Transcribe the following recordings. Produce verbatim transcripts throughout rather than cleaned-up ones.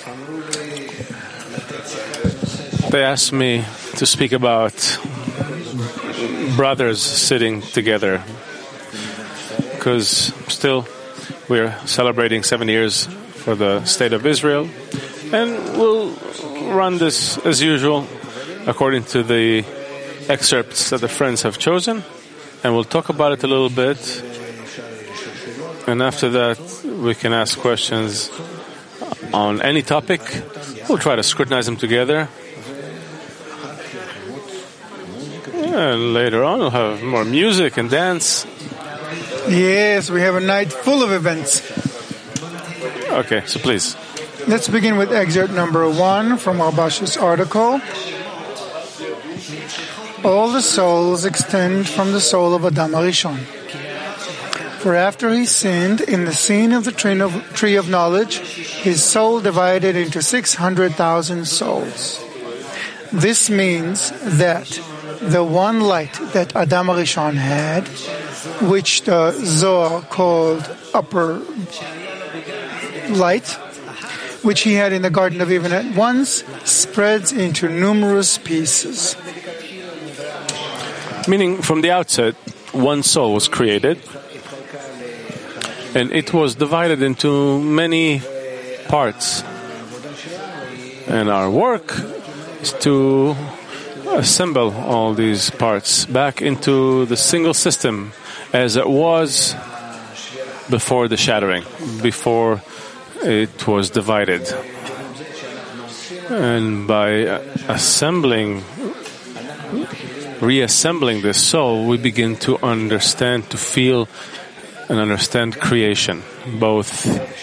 They asked me to speak about brothers sitting together, because still we're celebrating seven years for the State of Israel, and we'll run this as usual according to the excerpts that the friends have chosen, and we'll talk about it a little bit, and after that we can ask questions on any topic. We'll try to scrutinize them together, and later on we'll have more music and dance. Yes, we have a night full of events. Okay, so please. Let's begin with excerpt number one from Rabash's article. All the souls extend from the soul of Adam Arishon. For after he sinned in the scene of the tree of, tree of knowledge, his soul divided into six hundred thousand souls. This means that the one light that Adam Arishon had, which the Zohar called upper light, which he had in the Garden of Eden at once, spreads into numerous pieces. Meaning, from the outset, one soul was created, and it was divided into many parts. And our work is to assemble all these parts back into the single system as it was before the shattering, before it was divided. And by assembling, reassembling this soul, we begin to understand, to feel and understand creation, both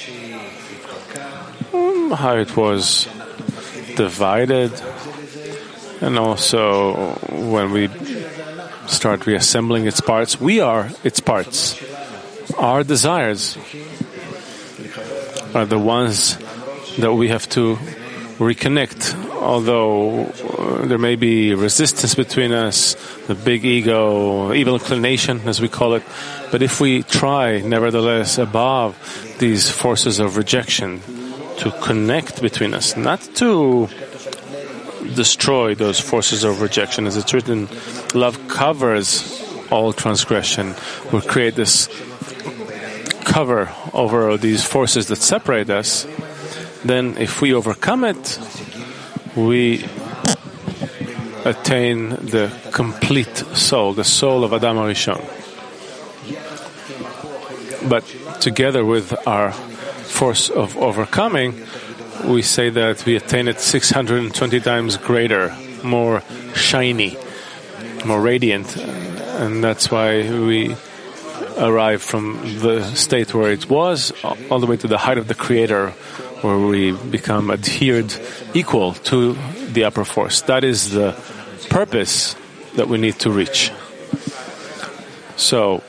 how it was divided, and also when we start reassembling its parts, we are its parts. Our desires are the ones that we have to reconnect, although uh, there may be resistance between us, the big ego, evil inclination as we call it, but if we try nevertheless above these forces of rejection to connect between us, not to destroy those forces of rejection, as it's written, love covers all transgression. We create this cover over these forces that separate us. Then if we overcome it, we attain the complete soul, the soul of Adam Arishon. But together with our force of overcoming, we say that we attain it six hundred twenty times greater, more shiny, more radiant. And that's why we arrive from the state where it was all the way to the height of the Creator, where we become adhered equal to the upper force. That is the purpose that we need to reach. So,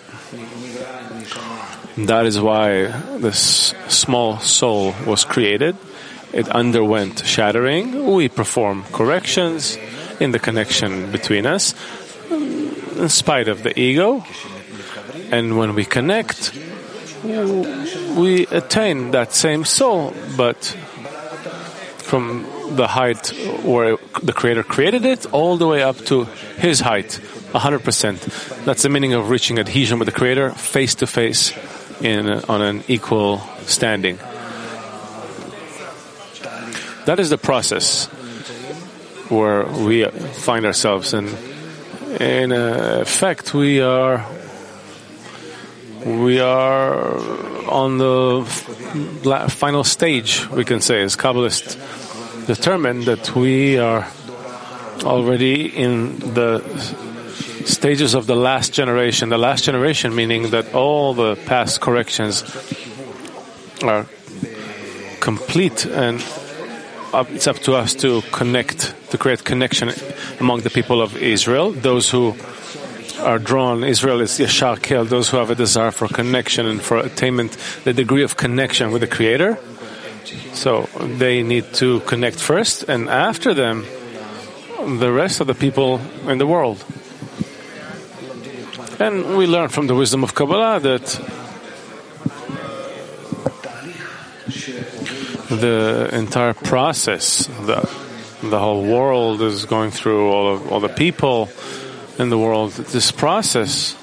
that is why this small soul was created. It underwent shattering. We perform corrections in the connection between us, in spite of the ego. And when we connect, we attain that same soul, but from the height where the Creator created it, all the way up to His height, one hundred percent. That's the meaning of reaching adhesion with the Creator, face to face, in on an equal standing. That is the process where we find ourselves, and in effect, we are. We are on the final stage, we can say, as Kabbalists determine that we are already in the stages of the last generation. The last generation meaning that all the past corrections are complete, and it's up to us to connect, to create connection among the people of Israel, those who are drawn. Israel is Yashar Kel, those who have a desire for connection and for attainment, the degree of connection with the Creator. So they need to connect first, and after them, the rest of the people in the world. And we learn from the wisdom of Kabbalah that the entire process, the, the whole world is going through, all of all the people in the world, this process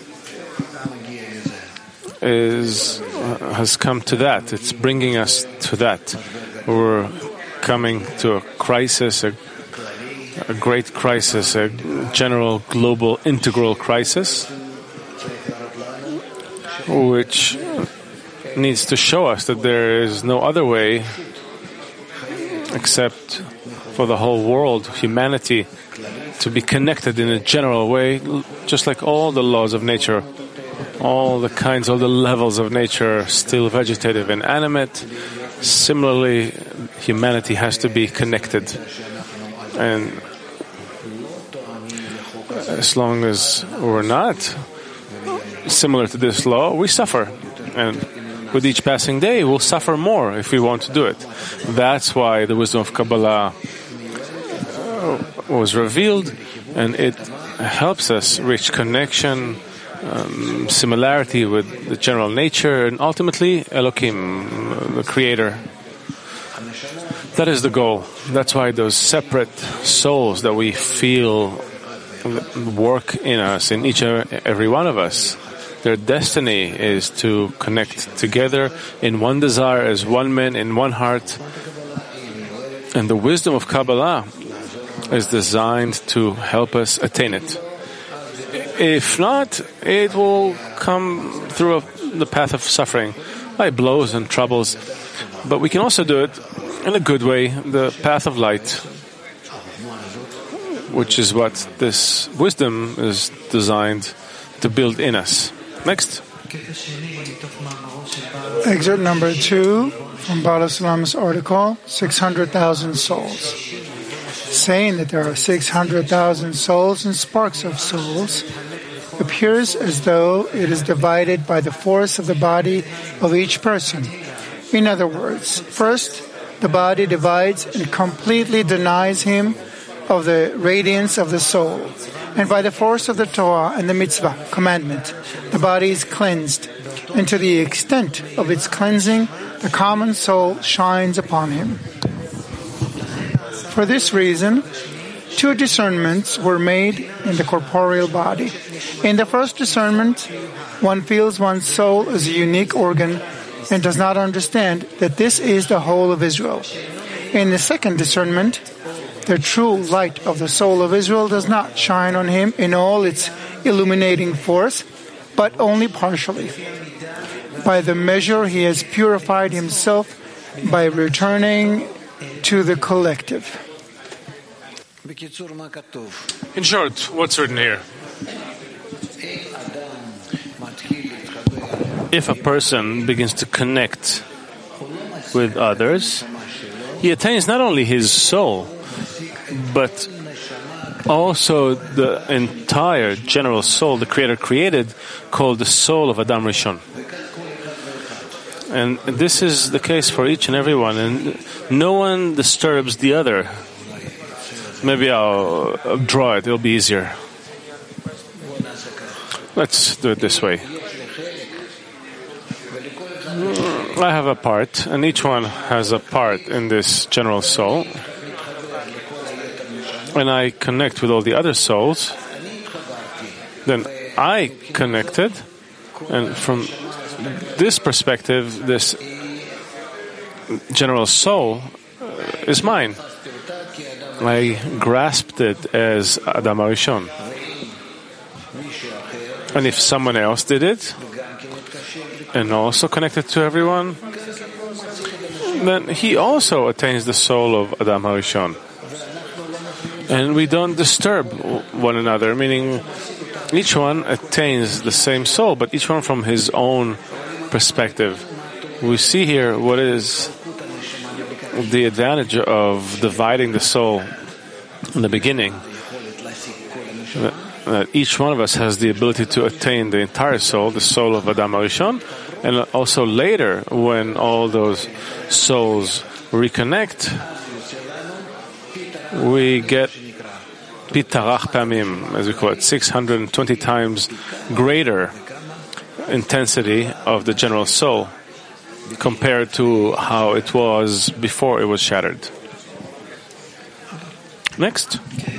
is uh, has come to that. It's bringing us to that. We're coming to a crisis, a, a great crisis, a general, global, integral crisis, which needs to show us that there is no other way except for the whole world, humanity, to be connected in a general way, just like all the laws of nature, all the kinds, all the levels of nature, still vegetative and animate. Similarly, humanity has to be connected. And as long as we're not similar to this law, we suffer. And with each passing day, we'll suffer more if we want to do it. That's why the wisdom of Kabbalah was revealed, and it helps us reach connection, um, similarity with the general nature, and ultimately Elohim, the Creator. That is the goal. That's why those separate souls that we feel work in us, in each and every one of us, their destiny is to connect together in one desire, as one man, in one heart. And the wisdom of Kabbalah is designed to help us attain it. If not, it will come through a, the path of suffering, by blows and troubles. But we can also do it in a good way, the path of light, which is what this wisdom is designed to build in us. Next. Excerpt number two from Bala Salam's article, six hundred thousand souls. Saying that there are six hundred thousand souls and sparks of souls appears as though it is divided by the force of the body of each person. In other words, first, the body divides and completely denies him of the radiance of the soul. And by the force of the Torah and the mitzvah, commandment, the body is cleansed. And to the extent of its cleansing, the common soul shines upon him. For this reason, two discernments were made in the corporeal body. In the first discernment, one feels one's soul as a unique organ and does not understand that this is the whole of Israel. In the second discernment, the true light of the soul of Israel does not shine on him in all its illuminating force, but only partially. By the measure he has purified himself by returning to the collective. In short, what's written here? If a person begins to connect with others, he attains not only his soul, but also the entire general soul the Creator created, called the soul of Adam Rishon. And this is the case for each and every one, and no one disturbs the other. Maybe I'll, I'll draw it, it'll be easier. Let's do it this way. I have a part, and each one has a part in this general soul. When I connect with all the other souls, then I connected, and from this perspective, this general soul is mine. I grasped it as Adam HaRishon. And if someone else did it, and also connected to everyone, then he also attains the soul of Adam HaRishon. And we don't disturb one another, meaning each one attains the same soul, but each one from his own perspective. We see here what is the advantage of dividing the soul in the beginning. That each one of us has the ability to attain the entire soul, the soul of Adam HaRishon, and also later, when all those souls reconnect, we get pitarach pamim, as we call it, six hundred twenty times greater intensity of the general soul. compared to how it was before it was shattered. Next.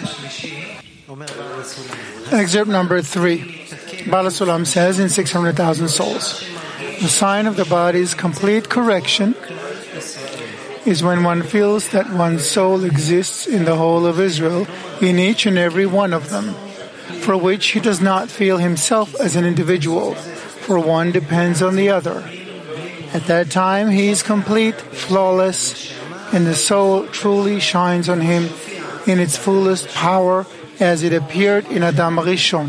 Excerpt number three. Bala Sulam says in six hundred thousand souls, the sign of the body's complete correction is when one feels that one's soul exists in the whole of Israel, in each and every one of them, for which he does not feel himself as an individual, for one depends on the other. At that time, he is complete, flawless, and the soul truly shines on him in its fullest power as it appeared in Adam Rishon.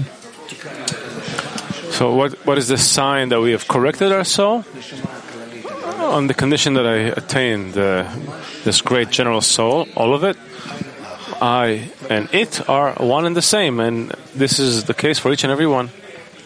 So what, what is the sign that we have corrected our soul? On the condition that I attained uh, this great general soul, all of it, I and it are one and the same, and this is the case for each and every one.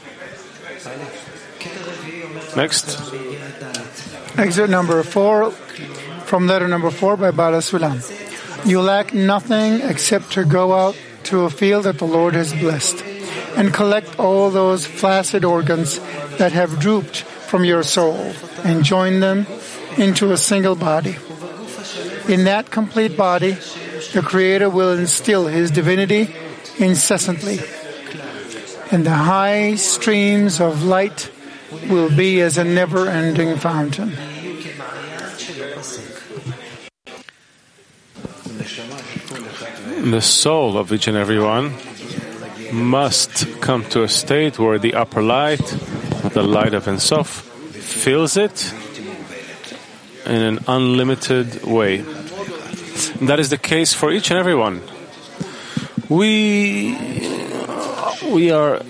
Next. Excerpt number four, from letter number four by Bala Sulam. You lack nothing except to go out to a field that the Lord has blessed and collect all those flaccid organs that have drooped from your soul and join them into a single body. In that complete body, the Creator will instill His divinity incessantly, and the high streams of light will be as a never-ending fountain. The soul of each and every one must come to a state where the upper light, the light of Ein Sof, fills it in an unlimited way. And that is the case for each and every one. We, we are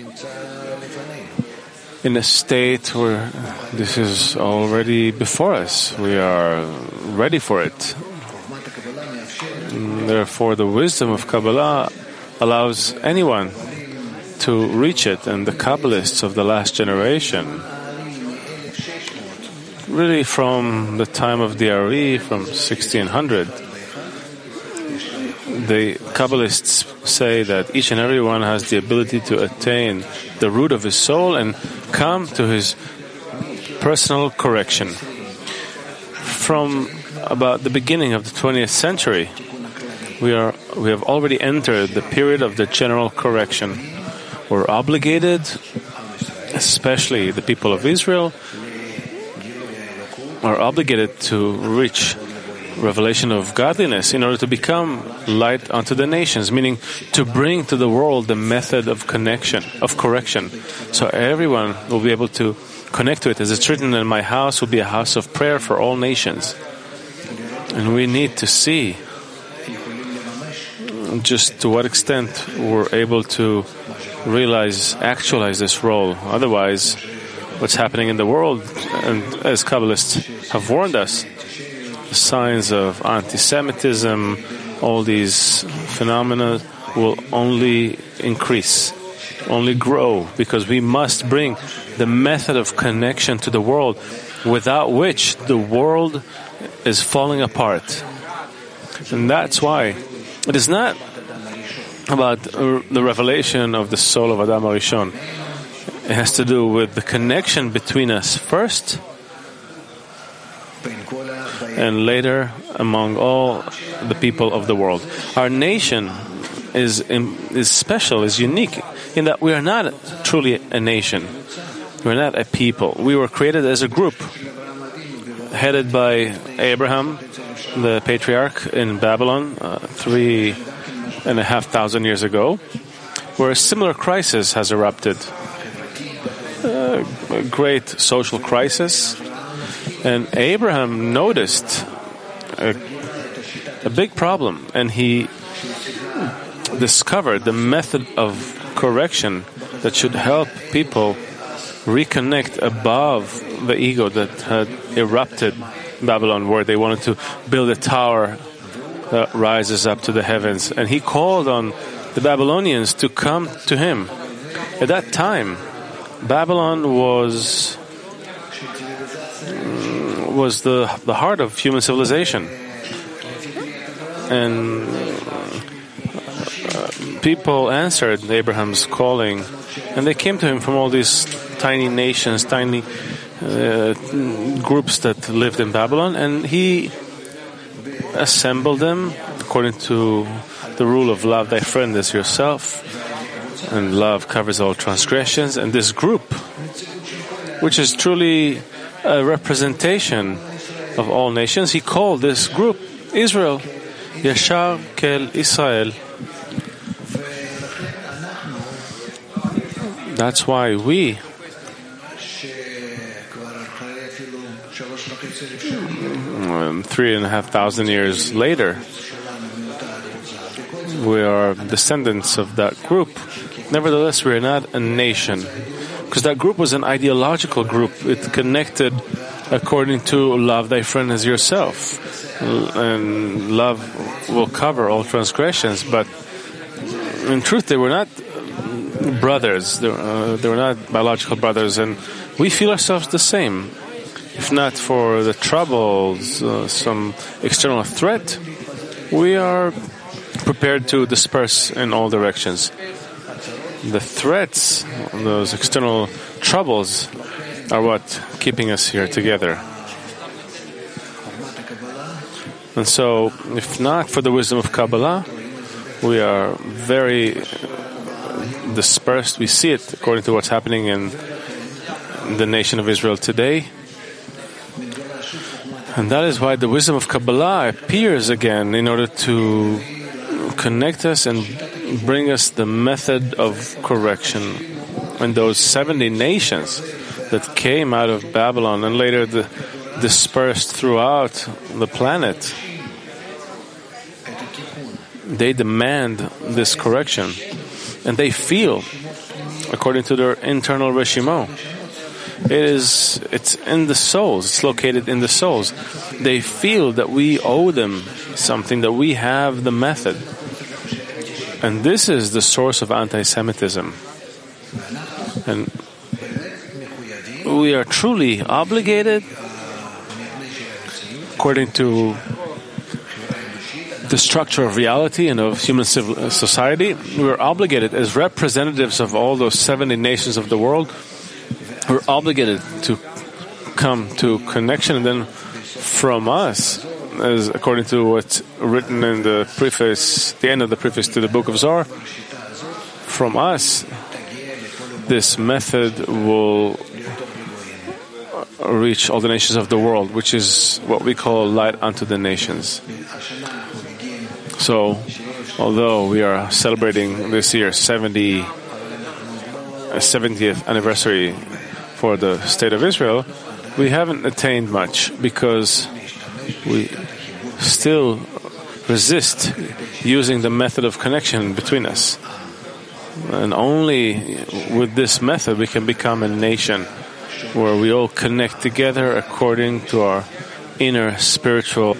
in a state where this is already before us. We are ready for it. And therefore, the wisdom of Kabbalah allows anyone to reach it, and the Kabbalists of the last generation, really from the time of the Ari, from sixteen hundred, the Kabbalists say that each and every one has the ability to attain the root of his soul and come to his personal correction. From about the beginning of the twentieth century, we are we have already entered the period of the general correction. We're obligated, especially the people of Israel, are obligated to reach revelation of godliness in order to become light unto the nations, meaning to bring to the world the method of connection, of correction. So everyone will be able to connect to it. As it's written, in my house will be a house of prayer for all nations. And we need to see just to what extent we're able to realize, actualize this role. Otherwise, what's happening in the world, and as Kabbalists have warned us, the signs of anti-Semitism, all these phenomena will only increase, only grow, because we must bring the method of connection to the world, without which the world is falling apart. And that's why it is not about the revelation of the soul of Adam Arishon. It has to do with the connection between us first, and later among all the people of the world. Our nation is is special, is unique, in that we are not truly a nation. We are not a people. We were created as a group, headed by Abraham, the patriarch in Babylon, uh, three and a half thousand years ago, where a similar crisis has erupted. Uh, a great social crisis. And Abraham noticed a, a big problem, and he discovered the method of correction that should help people reconnect above the ego that had erupted Babylon, where they wanted to build a tower that rises up to the heavens. And he called on the Babylonians to come to him. At that time, Babylon was was the the heart of human civilization, and uh, people answered Abraham's calling, and they came to him from all these tiny nations, tiny uh, groups that lived in Babylon, and he assembled them according to the rule of love thy friend as yourself, and love covers all transgressions. And this group, which is truly a representation of all nations, he called this group Israel, Yashar Kel Israel. That's why we um, three and a half thousand years later, we are descendants of that group. Nevertheless, we are not a nation, because that group was an ideological group. It connected according to love thy friend as yourself, and love will cover all transgressions. But in truth, they were not brothers. They, uh, they were not biological brothers, and we feel ourselves the same. If not for the troubles, uh, some external threat, we are prepared to disperse in all directions. The threats, those external troubles, are what keeping us here together. And so, if not for the wisdom of Kabbalah, we are very dispersed. We see it according to what's happening in the nation of Israel today. And that is why the wisdom of Kabbalah appears again in order to connect us and bring us the method of correction. And those seventy nations that came out of Babylon and later the, dispersed throughout the planet, they demand this correction. And they feel, according to their internal reshimo, it is, it's in the souls, it's located in the souls. They feel that we owe them something, that we have the method. And this is the source of anti-Semitism. And we are truly obligated, according to the structure of reality and of human civil society, we are obligated as representatives of all those seventy nations of the world. We're obligated to come to connection, and then from us, as according to what's written in the preface, the end of the preface to the Book of Zohar, from us, this method will reach all the nations of the world, which is what we call light unto the nations. So, although we are celebrating this year seventy, seventieth anniversary for the State of Israel, we haven't attained much because we still resist using the method of connection between us. And only with this method we can become a nation where we all connect together according to our inner spiritual.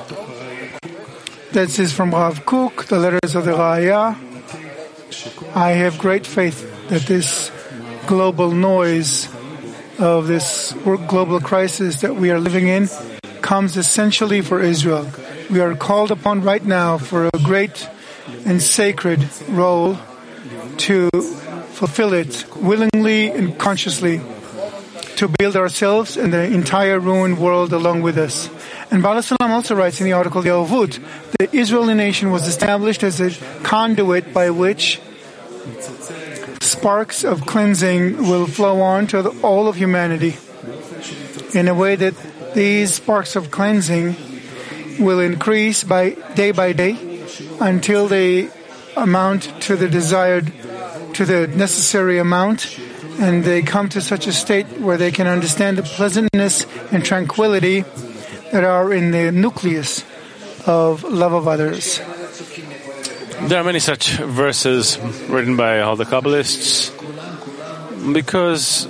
This is from Rav Kook, the letters of the Raya. I have great faith that this global noise of this global crisis that we are living in comes essentially for Israel. We are called upon right now for a great and sacred role to fulfill it willingly and consciously, to build ourselves and the entire ruined world along with us. And Baal HaSulam also writes in the article, the Yehuvut, the Israeli nation was established as a conduit by which sparks of cleansing will flow on to the, all of humanity, in a way that these sparks of cleansing will increase by day by day until they amount to the desired, to the necessary amount, and they come to such a state where they can understand the pleasantness and tranquility that are in the nucleus of love of others. There are many such verses written by all the Kabbalists because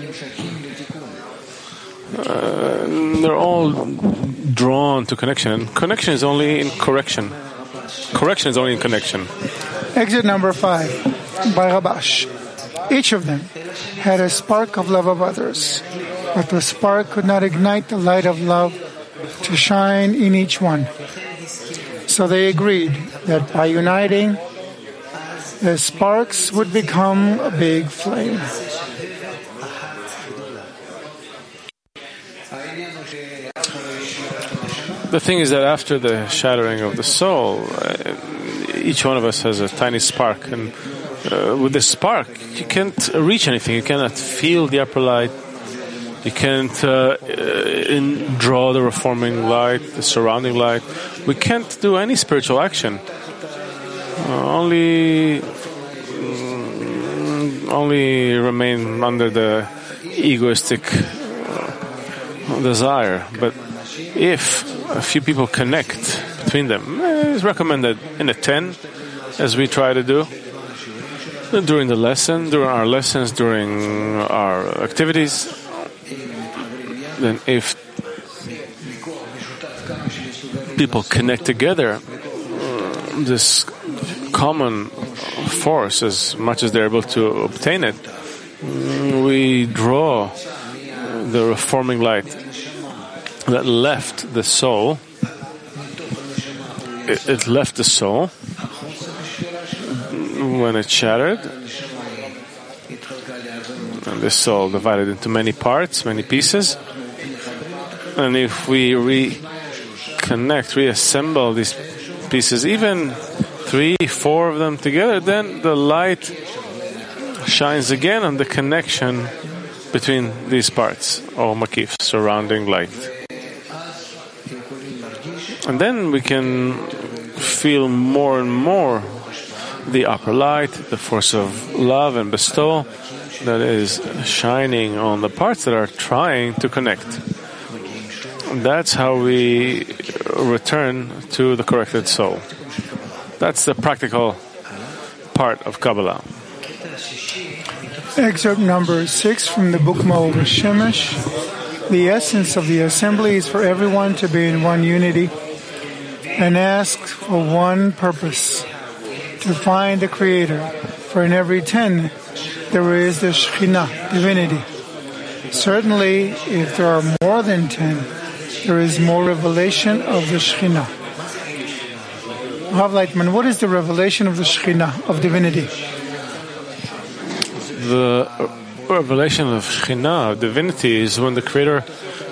uh, they're all drawn to connection. Connection is only in correction. Correction is only in connection. Exit number five, by Rabash. Each of them had a spark of love of others, but the spark could not ignite the light of love to shine in each one. So they agreed that by uniting, the sparks would become a big flame. The thing is that after the shattering of the soul, uh, each one of us has a tiny spark, and uh, with this spark, you can't reach anything. You cannot feel the upper light. You can't uh, in, draw the reforming light, the surrounding light. We can't do any spiritual action. Uh, only, mm, only remain under the egoistic uh, desire. But if a few people connect between them, it's recommended in a ten, as we try to do during the lesson, during our lessons, during our activities. Then if people connect together, this common force, as much as they're able to obtain it, we draw the reforming light that left the soul. It, it left the soul when it shattered, and the soul divided into many parts, many pieces. And if we reconnect, reassemble these pieces, even three, four of them together, then the light shines again on the connection between these parts, or makif, surrounding light. And then we can feel more and more the upper light, the force of love and bestowal that is shining on the parts that are trying to connect. That's how we return to the corrected soul. That's the practical part of Kabbalah. Excerpt number six from the book Maor Shemesh. The essence of the assembly is for everyone to be in one unity and ask for one purpose, to find the Creator. For in every ten there is the Shekhinah, divinity. Certainly, if there are more than ten, there is more revelation of the Shekhinah. Rav Leitman, what is the revelation of the Shekhinah, of divinity? The revelation of Shekhinah, of divinity, is when the Creator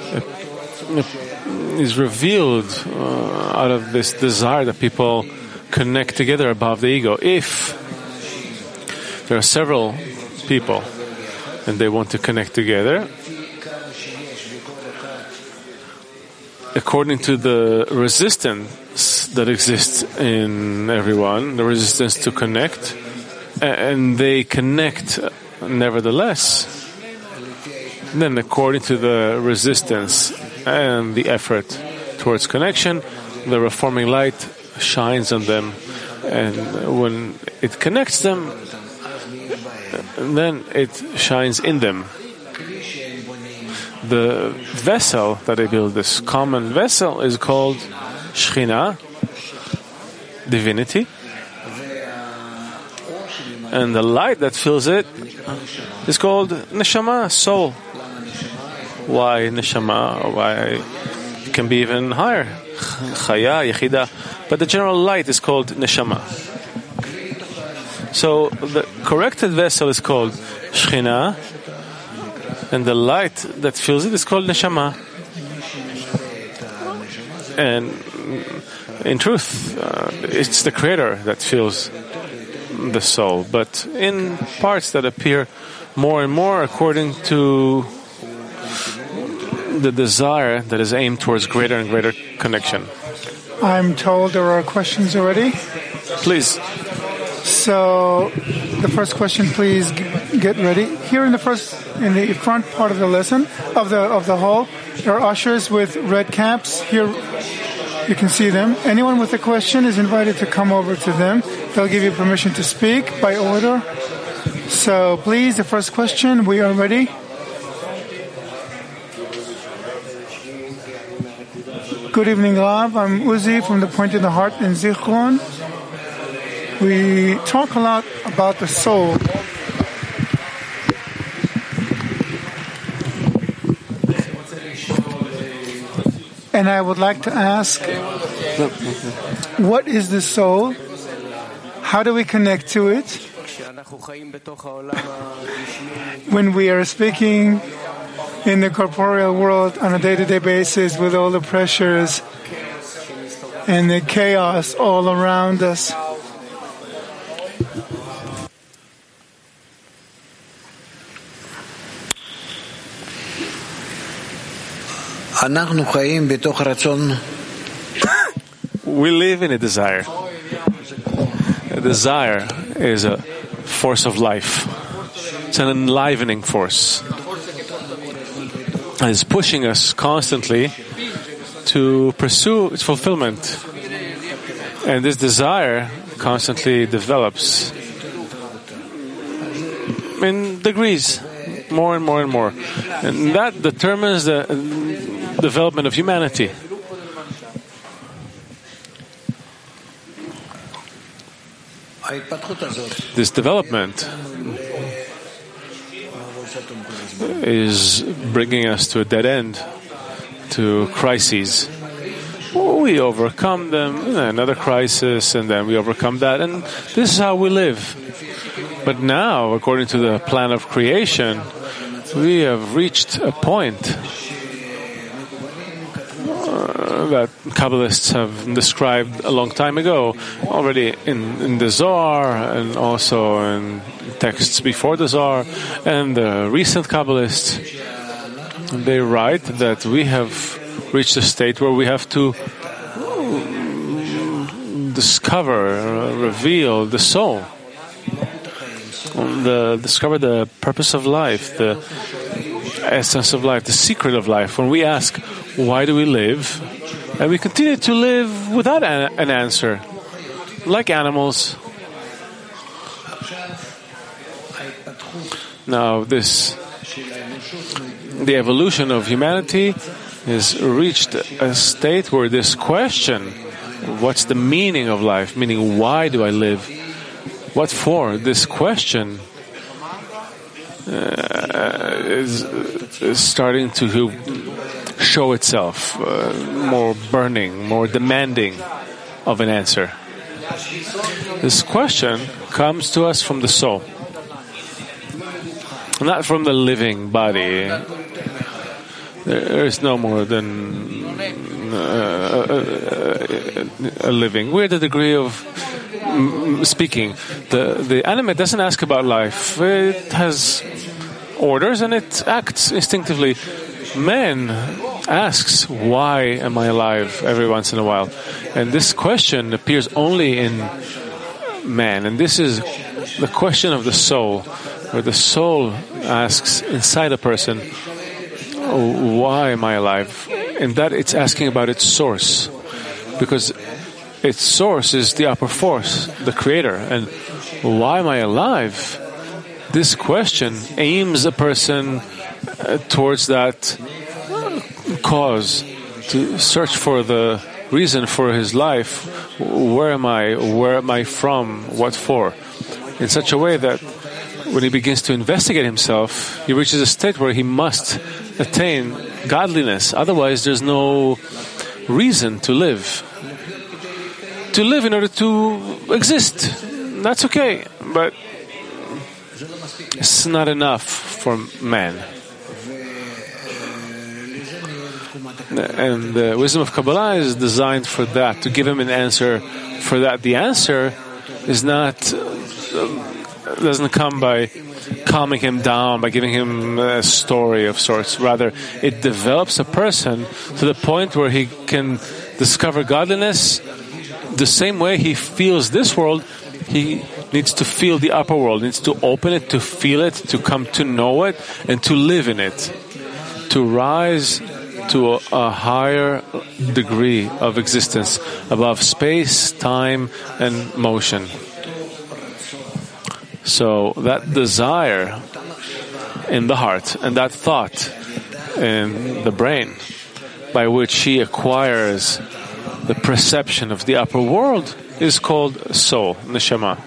is revealed uh, out of this desire that people connect together above the ego. If there are several people and they want to connect together, according to the resistance that exists in everyone, the resistance to connect, and they connect nevertheless, then according to the resistance and the effort towards connection, the reforming light shines on them, and when it connects them, then it shines in them. The vessel that they build, this common vessel, is called Shekhinah, divinity, and the light that fills it is called Neshama, soul. Why Neshama? Why it can be even higher, Chaya, Yechida, but the general light is called Neshama. So the corrected vessel is called Shekhinah, and the light that fills it is called Neshama. And in truth, uh, it's the Creator that fills the soul, but in parts that appear more and more according to the desire that is aimed towards greater and greater connection. I'm told there are questions already. Please. So, the first question, please get ready. Here in the first, in the front part of the lesson, of the of the hall, there are ushers with red caps. Here, you can see them. Anyone with a question is invited to come over to them. They'll give you permission to speak by order. So, please, the first question. We are ready. Good evening, Rav. I'm Uzi from the Point in the Heart in Zichron. We talk a lot about the soul. And I would like to ask, what is the soul? How do we connect to it? When we are speaking in the corporeal world on a day-to-day basis with all the pressures and the chaos all around us. We live in a desire. A desire is a force of life. It's an enlivening force. It's pushing us constantly to pursue its fulfillment. And this desire constantly develops in degrees, more and more and more. And that determines the development of humanity. This development is bringing us to a dead end, to crises. We overcome them, another crisis, and then we overcome that, and this is how we live. But now, according to the plan of creation, we have reached a point uh, that Kabbalists have described a long time ago, already in, in the Zohar, and also in texts before the Zohar, and the recent Kabbalists. They write that we have reached a state where we have to discover, uh, reveal the soul, the, discover the purpose of life, the essence of life, the secret of life. When we ask, why do we live? And we continue to live without an, an answer, like animals. Now, this, the evolution of humanity has reached a state where this question, what's the meaning of life? Meaning, why do I live? What for? This question uh, is, is starting to show itself uh, more burning, more demanding of an answer. This question comes to us from the soul, not from the living body. There is no more than uh, a, a living. We're at the degree of speaking. The the animate doesn't ask about life. It has orders and it acts instinctively. Man asks, why am I alive, every once in a while? And this question appears only in man. And this is the question of the soul, where the soul asks inside a person, oh, why am I alive? And that it's asking about its source, because its source is the upper force, the creator. And why am I alive? This question aims a person uh, towards that cause, to search for the reason for his life. Where am I? Where am I from? What for? In such a way that when he begins to investigate himself, he reaches a state where he must attain godliness. Otherwise, there's no reason to live. To live in order to exist, that's okay, but it's not enough for man. And the wisdom of Kabbalah is designed for that, to give him an answer for that. The answer is not, uh, doesn't come by calming him down, by giving him a story of sorts. Rather, it develops a person to the point where he can discover godliness the same way he feels this world. He needs to feel the upper world, needs to open it, to feel it, to come to know it, and to live in it, to rise to a, a higher degree of existence above space, time, and motion. So that desire in the heart and that thought in the brain by which he acquires the perception of the upper world is called soul, neshama.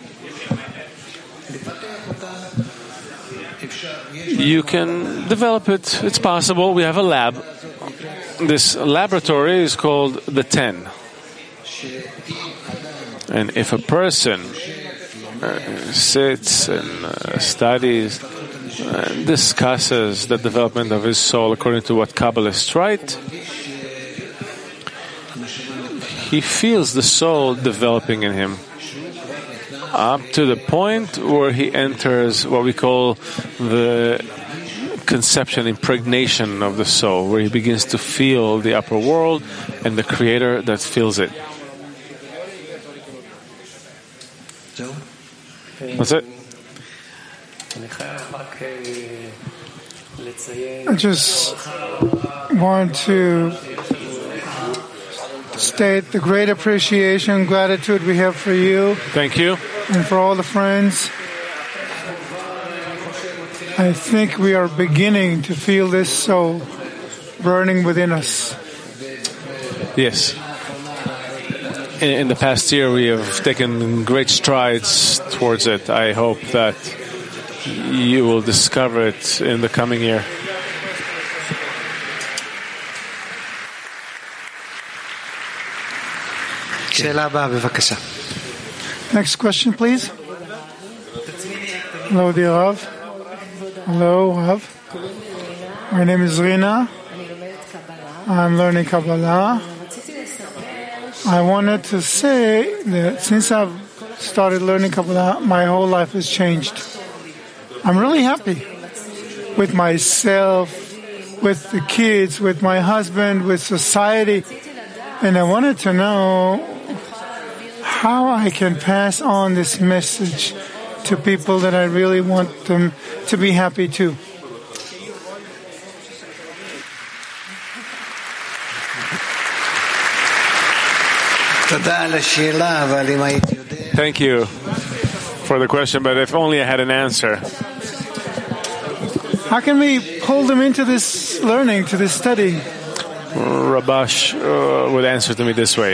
You can develop it. It's possible. We have a lab. This laboratory is called the Ten. And if a person uh, sits and uh, studies and discusses the development of his soul according to what Kabbalists write, he feels the soul developing in him, up to the point where he enters what we call the conception, impregnation of the soul, where he begins to feel the upper world and the Creator that fills it. That's it. I just want to state the great appreciation, gratitude we have for you. Thank you. And for all the friends. I think we are beginning to feel this soul burning within us. Yes. In, in the past year, we have taken great strides towards it. I hope that you will discover it in the coming year. Next question, please. Hello, dear Rav. Hello, Rav. My name is Rina. I'm learning Kabbalah. I wanted to say that since I've started learning Kabbalah, my whole life has changed. I'm really happy with myself, with the kids, with my husband, with society. And I wanted to know how I can pass on this message to people that I really want them to be happy too. Thank you for the question, but if only I had an answer. How can we pull them into this learning, to this study? Rabash uh, would answer to me this way.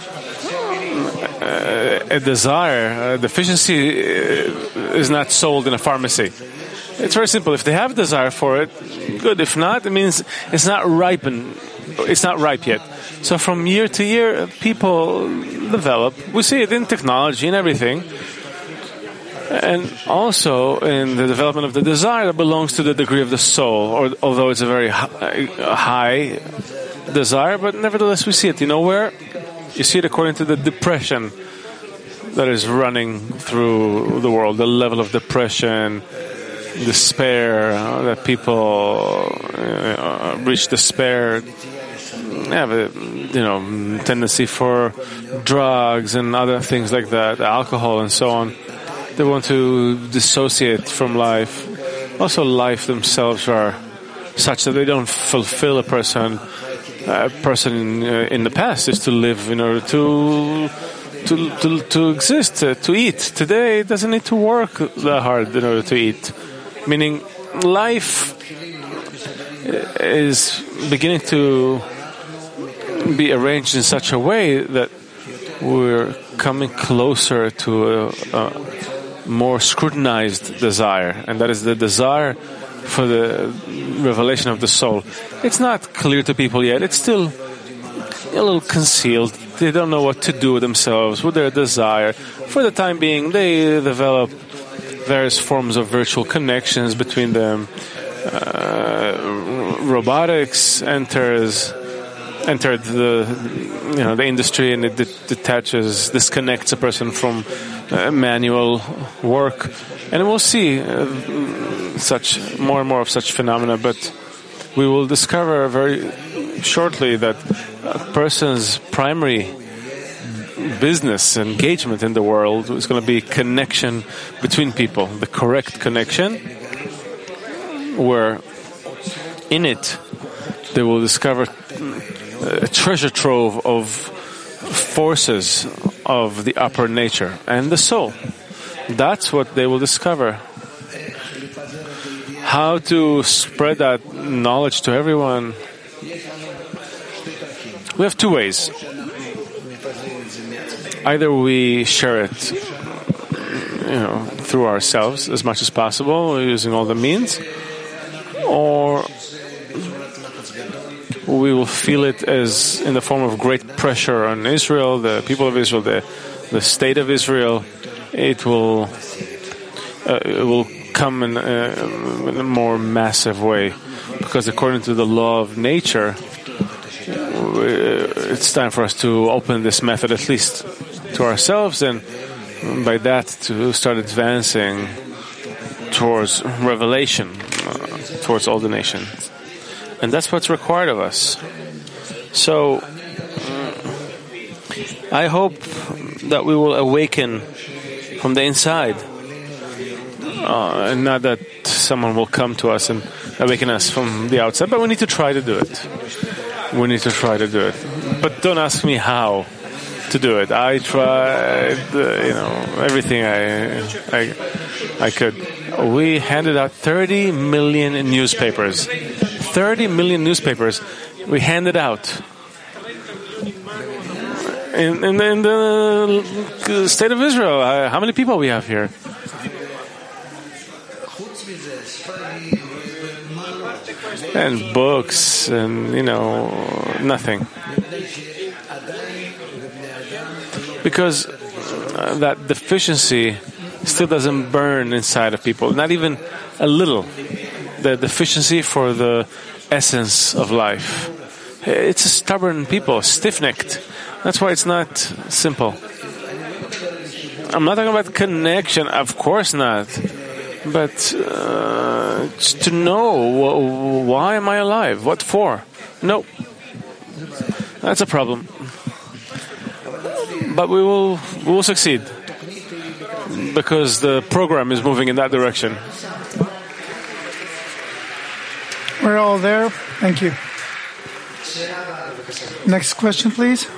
Uh, a desire, a deficiency is not sold in a pharmacy. It's very simple. If they have a desire for it, good. If not, it means it's not ripened. It's not ripe yet. So from year to year, people develop. We see it in technology and everything. And also in the development of the desire that belongs to the degree of the soul, or although it's a very high desire, but nevertheless we see it. You know where? You see it according to the depression that is running through the world, the level of depression, despair, uh, that people uh, reach despair, have a you know tendency for drugs and other things like that, alcohol and so on. They want to dissociate from life. Also, life themselves are such that they don't fulfill a person. A person in, uh, in the past is to live in order to to to, to exist, uh, to eat. Today, it doesn't need to work that hard in order to eat. Meaning, life is beginning to be arranged in such a way that we're coming closer to a, a more scrutinized desire, and that is the desire for the revelation of the soul. It's not clear to people yet. It's still a little concealed. They don't know what to do with themselves, with their desire. For the time being, they develop various forms of virtual connections between them. Uh, robotics enters entered the you know the industry, and it detaches, disconnects a person from uh, manual work, and we'll see uh, such more and more of such phenomena. But we will discover very shortly that a person's primary business engagement in the world is going to be connection between people, the correct connection, where in it they will discover a treasure trove of forces of the upper nature and the soul. That's what they will discover. How to spread that knowledge to everyone? We have two ways. Either we share it, you know, through ourselves as much as possible, using all the means, or we will feel it as in the form of great pressure on Israel, the people of Israel, the the state of Israel. It will uh, it will come in, uh, in a more massive way, because according to the law of nature, uh, it's time for us to open this method at least to ourselves, and by that to start advancing towards revelation, uh, towards all the nations. And that's what's required of us. So I hope that we will awaken from the inside, uh, and not that someone will come to us and awaken us from the outside, but we need to try to do it. We need to try to do it. But don't ask me how to do it. I tried, uh, you know, everything I, I, I could. We handed out thirty million newspapers. thirty million newspapers we handed out. In, in, in the state of Israel, uh, how many people we have here? And books, and, you know, nothing. Because uh, that deficiency still doesn't burn inside of people, not even a little. The deficiency for the essence of life. It's a stubborn people, stiff-necked. That's why it's not simple. I'm not talking about connection, of course not. But uh, just to know, why am I alive? What for? No. That's a problem. But we will, we will succeed. Because the program is moving in that direction. We're all there. Thank you. Next question, please.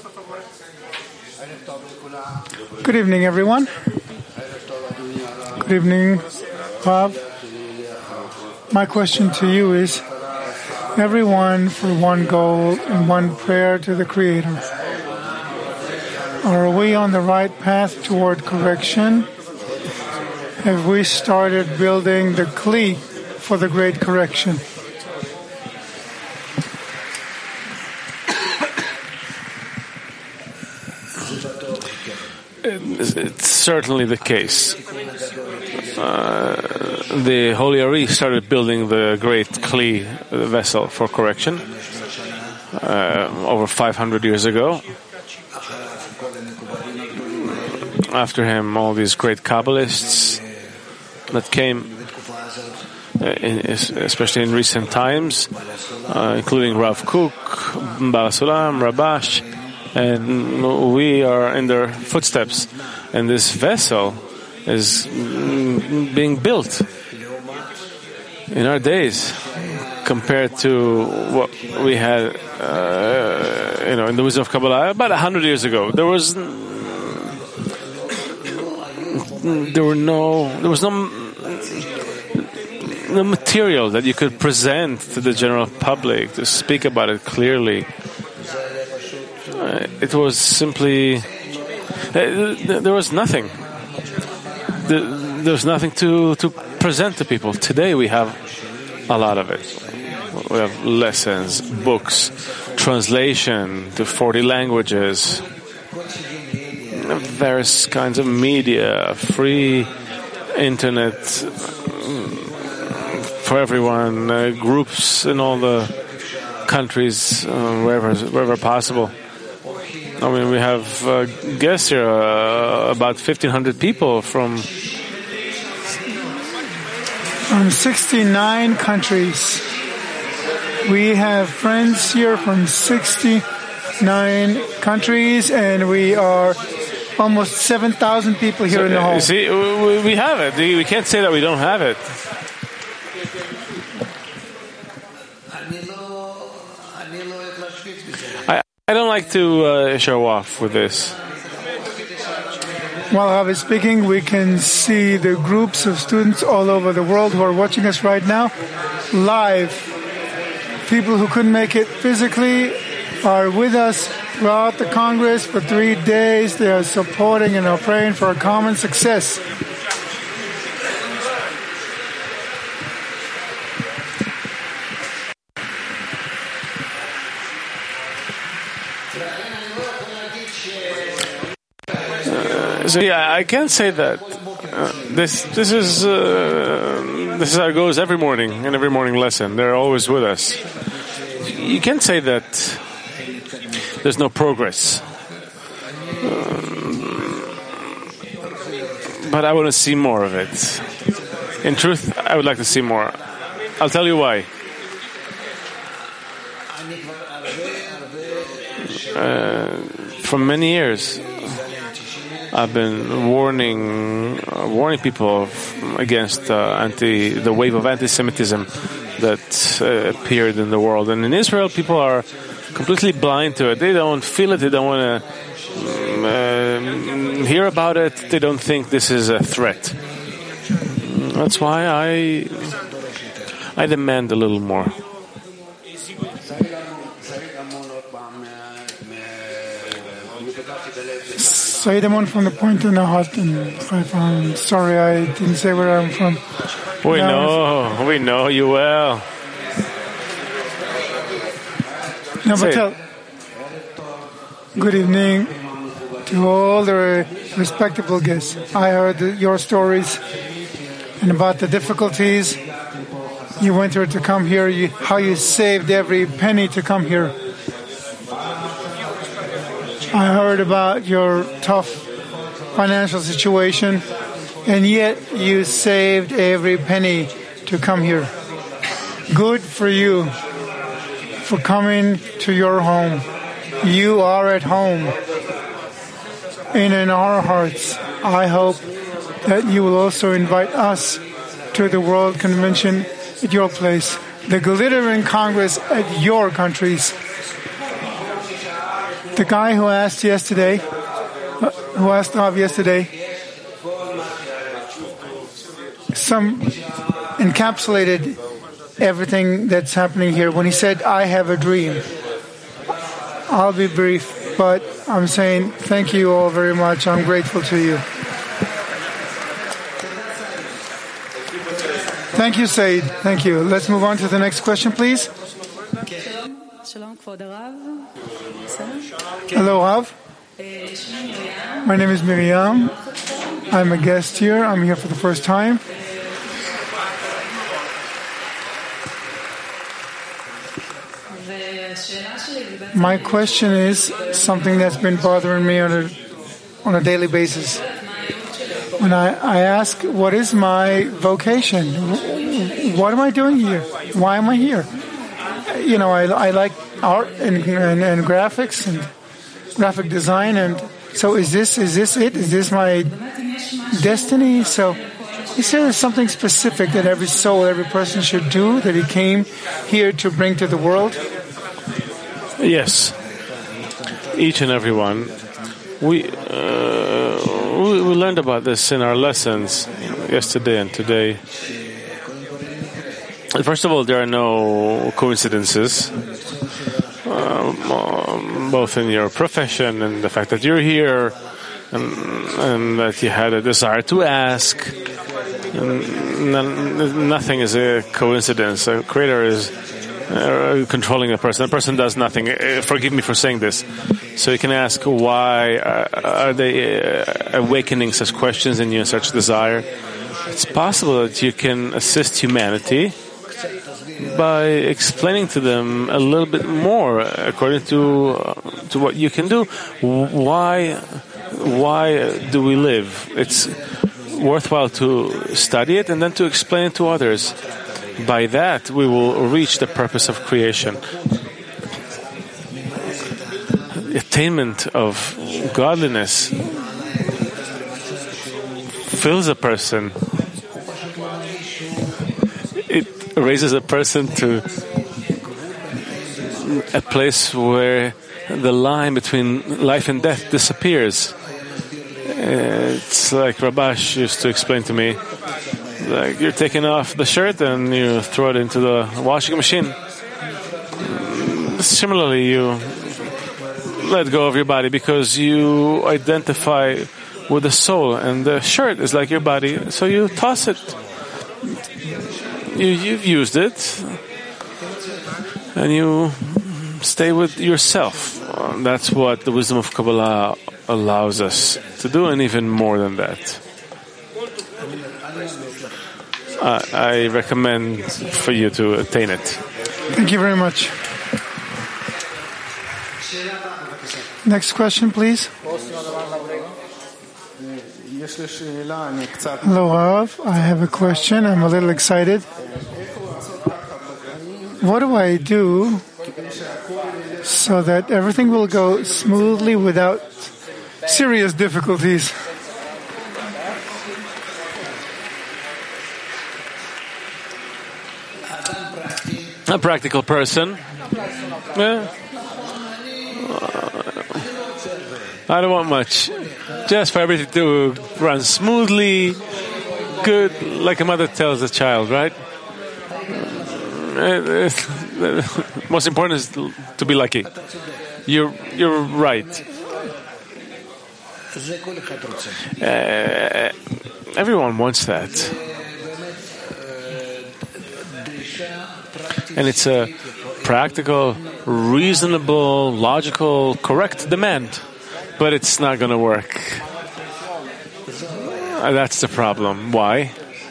Good evening, everyone. Good evening, Bob. My question to you is, everyone for one goal and one prayer to the Creator. Are we on the right path toward correction? Have we started building the Kli for the great correction? It's certainly the case. Uh, the Holy Ari started building the great Kli vessel for correction uh, over five hundred years ago. After him, all these great Kabbalists that came, uh, in, especially in recent times, uh, including Rav Kook, Baal Sulam, Rabash, and we are in their footsteps. And this vessel is being built in our days compared to what we had, uh, you know, in the wisdom of Kabbalah about a hundred years ago. There was, there were no, there was no, no material that you could present to the general public to speak about it clearly. Uh, it was simply, uh, there was nothing. There was nothing to, to present to people. Today we have a lot of it. We have lessons, books, translation to forty languages, various kinds of media, free internet for everyone, uh, groups in all the countries, uh, wherever wherever possible. I mean, we have uh, guests here, uh, about fifteen hundred people from from sixty-nine countries. We have friends here from sixty-nine countries, and we are almost seven thousand people here so, in the hall. See, we have it. We can't say that we don't have it. I, I don't like to uh, show off with this. While I was speaking, we can see the groups of students all over the world who are watching us right now live. People who couldn't make it physically are with us throughout the Congress for three days. They are supporting and are praying for a common success. Uh, so yeah, I can say that uh, this this is uh, this is how it goes every morning in every morning lesson. They're always with us. You can say that there's no progress. Um, but I want to see more of it. In truth, I would like to see more. I'll tell you why. Uh, for many years, I've been warning, uh, warning people against uh, anti, the wave of anti-Semitism that uh, appeared in the world. And in Israel, people are completely blind to it. They don't feel it. They don't want to uh, hear about it. They don't think this is a threat. That's why I I demand a little more. Saidamon from the Point in the Hut in Haifa. I'm sorry I didn't say where I'm from. We now, know, we know you well. No, but tell, good evening to all the respectable guests. I heard the, your stories and about the difficulties you went through to come here, you, how you saved every penny to come here. I heard about your tough financial situation, and yet you saved every penny to come here. Good for you for coming to your home. You are at home. And in our hearts, I hope that you will also invite us to the World Convention at your place, the Glittering Congress at your countries. The guy who asked yesterday, who asked Rav yesterday, some encapsulated everything that's happening here when he said, I have a dream. I'll be brief, but I'm saying thank you all very much. I'm grateful to you. Thank you, Said. Thank you. Let's move on to the next question, please. Hello, Rav. My name is Miriam. I'm a guest here. I'm here for the first time. My question is something that's been bothering me on a on a daily basis. When I, I ask, what is my vocation? What am I doing here? Why am I here? You know, I, I like art and, and, and graphics and graphic design, and so is this is this it? Is this my destiny? So is there something specific that every soul, every person should do that he came here to bring to the world? Yes, each and every one. We, uh, we we learned about this in our lessons yesterday and today. First of all, there are no coincidences, um, both in your profession and the fact that you're here, and, and that you had a desire to ask. And none, nothing is a coincidence. A creator is uh, controlling a person. A person does nothing. Uh, forgive me for saying this. So you can ask, why uh, are they uh, awakening such questions in you, such desire? It's possible that you can assist humanity by explaining to them a little bit more according to uh, to what you can do. Why why do we live? It's worthwhile to study it and then to explain it to others. By that, we will reach the purpose of creation. The attainment of godliness fills a person. It raises a person to a place where the line between life and death disappears. It's like Rabash used to explain to me, like you're taking off the shirt and you throw it into the washing machine. Similarly, you let go of your body because you identify with the soul, and the shirt is like your body, so you toss it. You, you've used it, and you stay with yourself. That's what the wisdom of Kabbalah allows us to do, and even more than that. Uh, I recommend for you to attain it. Thank you very much. Next question, please. Hello, Rav. I have a question. I'm a little excited. What do I do so that everything will go smoothly without serious difficulties? A practical person. Yeah. I don't want much. Just for everything to run smoothly, good, like a mother tells a child, right? Most important is to be lucky. You're you're right. Uh, everyone wants that. And it's a practical, reasonable, logical, correct demand. But it's not going to work. Uh, that's the problem. Why?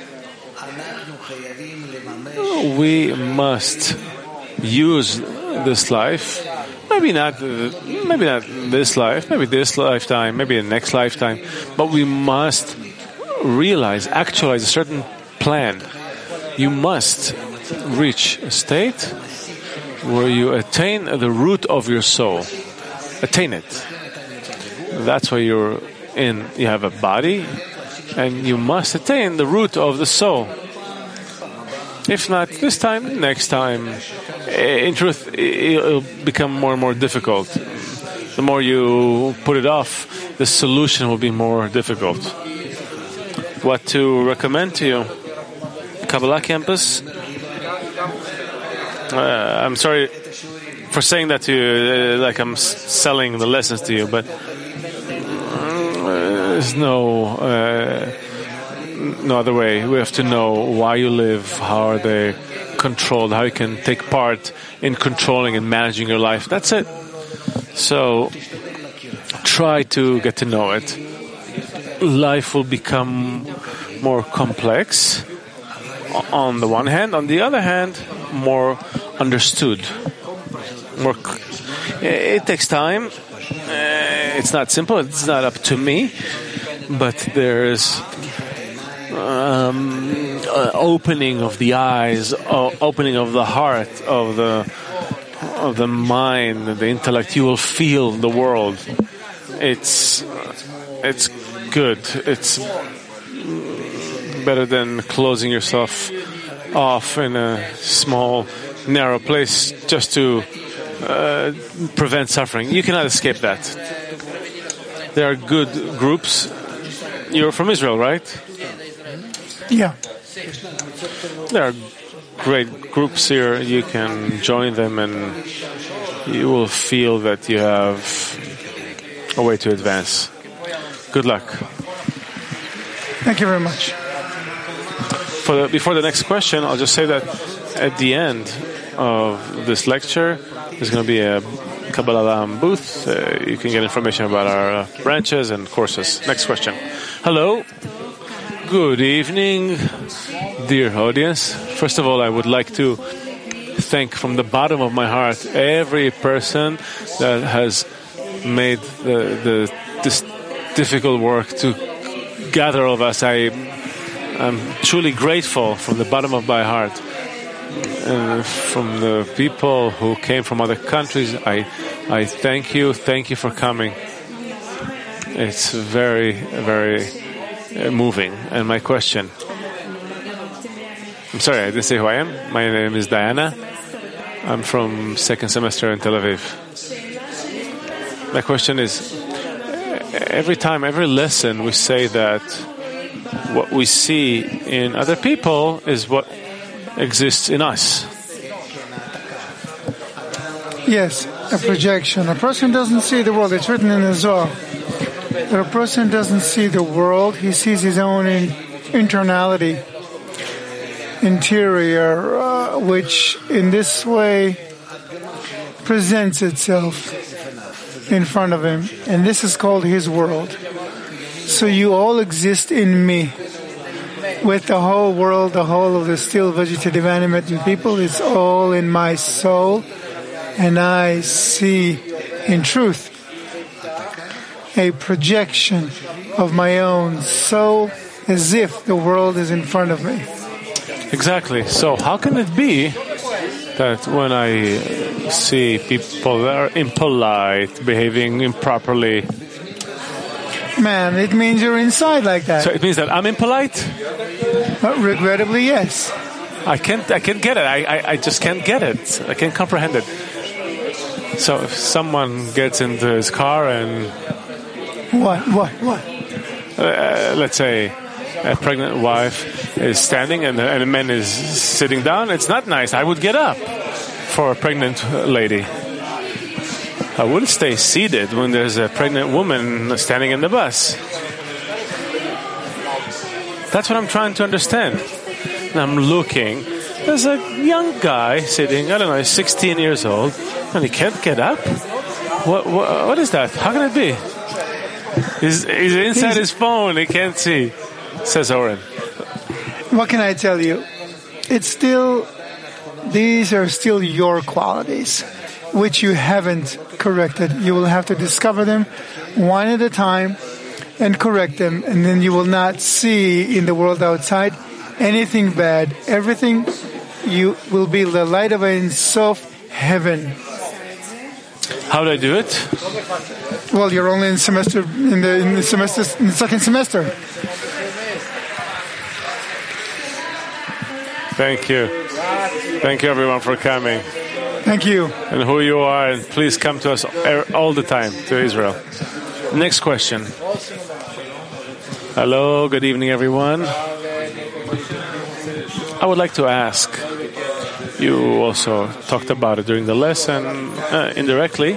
We must use this life. Maybe not. Maybe not this life. Maybe this lifetime. Maybe the next lifetime. But we must realize, actualize a certain plan. You must reach a state where you attain the root of your soul. Attain it. That's why you're in, you have a body, and you must attain the root of the soul. If not this time, next time. In truth, it'll become more and more difficult. The more you put it off, the solution will be more difficult. What to recommend to you? Kabbalah campus? Uh, I'm sorry for saying that to you, uh, like I'm selling the lessons to you, but there's no uh, no other way. We have to know why you live, how are they controlled, how you can take part in controlling and managing your life. That's it. So try to get to know it. Life will become more complex on the one hand. On the other hand, more understood. More. It takes time. Uh, it's not simple. It's not up to me, but there's um, uh, opening of the eyes, uh, opening of the heart, of the of the mind, the intellect. You will feel the world. It's it's good. It's better than closing yourself off in a small, narrow place just to uh, prevent suffering. You cannot escape that. There are good groups. You're from Israel, right? Yeah. There are great groups here. You can join them and you will feel that you have a way to advance. Good luck. Thank you very much. For the, before the next question, I'll just say that at the end of this lecture, there's going to be a Kabbalah booth. Uh, you can get information about our uh, branches and courses. Next question. Hello. Good evening, dear audience. First of all, I would like to thank from the bottom of my heart every person that has made the, the this difficult work to gather all of us. I am truly grateful from the bottom of my heart. And from the people who came from other countries, I I thank you. Thank you for coming. It's very, very uh, moving. And my question, I'm sorry, I didn't say who I am. My name is Diana. I'm from second semester in Tel Aviv. My question is, every time, every lesson, we say that what we see in other people is what exists in us. Yes, a projection. A person doesn't see the world. It's written in the Zohar. But a person doesn't see the world. He sees his own in, internality, interior, uh, which in this way presents itself in front of him. And this is called his world. So you all exist in me. With the whole world, the whole of the still vegetative animate and people, it's all in my soul. And I see in truth a projection of my own soul, as if the world is in front of me. Exactly. So how can it be that when I see people that are impolite, behaving improperly, man, it means you're inside like that. So it means that I'm impolite? But regrettably, yes. I can't. I can't get it. I, I. I just can't get it. I can't comprehend it. So if someone gets into his car and what? What? What? Uh, let's say a pregnant wife is standing and, and a man is sitting down. It's not nice. I would get up for a pregnant lady. I wouldn't stay seated when there's a pregnant woman standing in the bus. That's what I'm trying to understand. And I'm looking. There's a young guy sitting, I don't know, he's sixteen years old, and he can't get up? What What, what is that? How can it be? He's, he's inside he's, his phone. He can't see, says Oren. What can I tell you? It's still, these are still your qualities, which you haven't corrected. You will have to discover them one at a time and correct them, and then you will not see in the world outside anything bad. Everything you will be the light of Ein Sof heaven. How do I do it? Well, you're only in semester in the in the semester in the second semester. Thank you. Thank you everyone for coming. Thank you. And who you are, and please come to us all the time to Israel. Next question. Hello, good evening everyone. I would like to ask, you also talked about it during the lesson, uh, indirectly,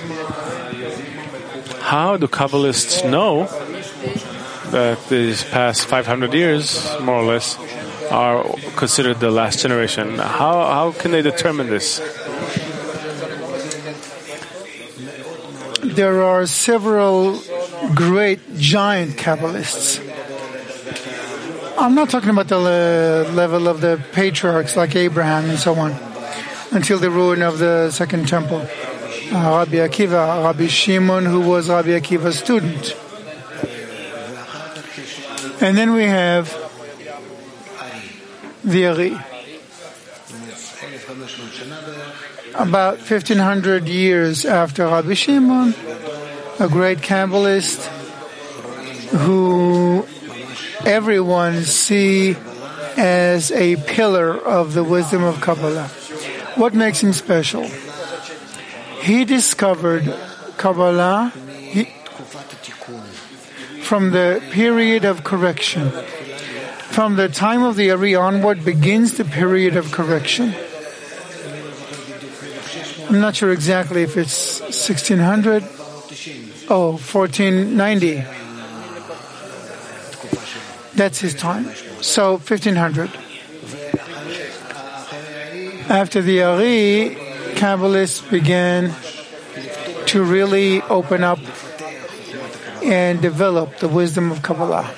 how do Kabbalists know that these past five hundred years, more or less, are considered the last generation? How, how can they determine this? There are several great, giant Kabbalists. I'm not talking about the uh, level of the patriarchs like Abraham and so on, until the ruin of the Second Temple. Uh, Rabbi Akiva, Rabbi Shimon, who was Rabbi Akiva's student. And then we have the Ari. About fifteen hundred years after Rabbi Shimon, a great Kabbalist who everyone see as a pillar of the wisdom of Kabbalah. What makes him special? He discovered Kabbalah he, from the period of correction. From the time of the Ari onward begins the period of correction. I'm not sure exactly if it's sixteen hundred. Oh, fourteen ninety. That's his time. So, fifteen hundred. After the Ari, Kabbalists began to really open up and develop the wisdom of Kabbalah.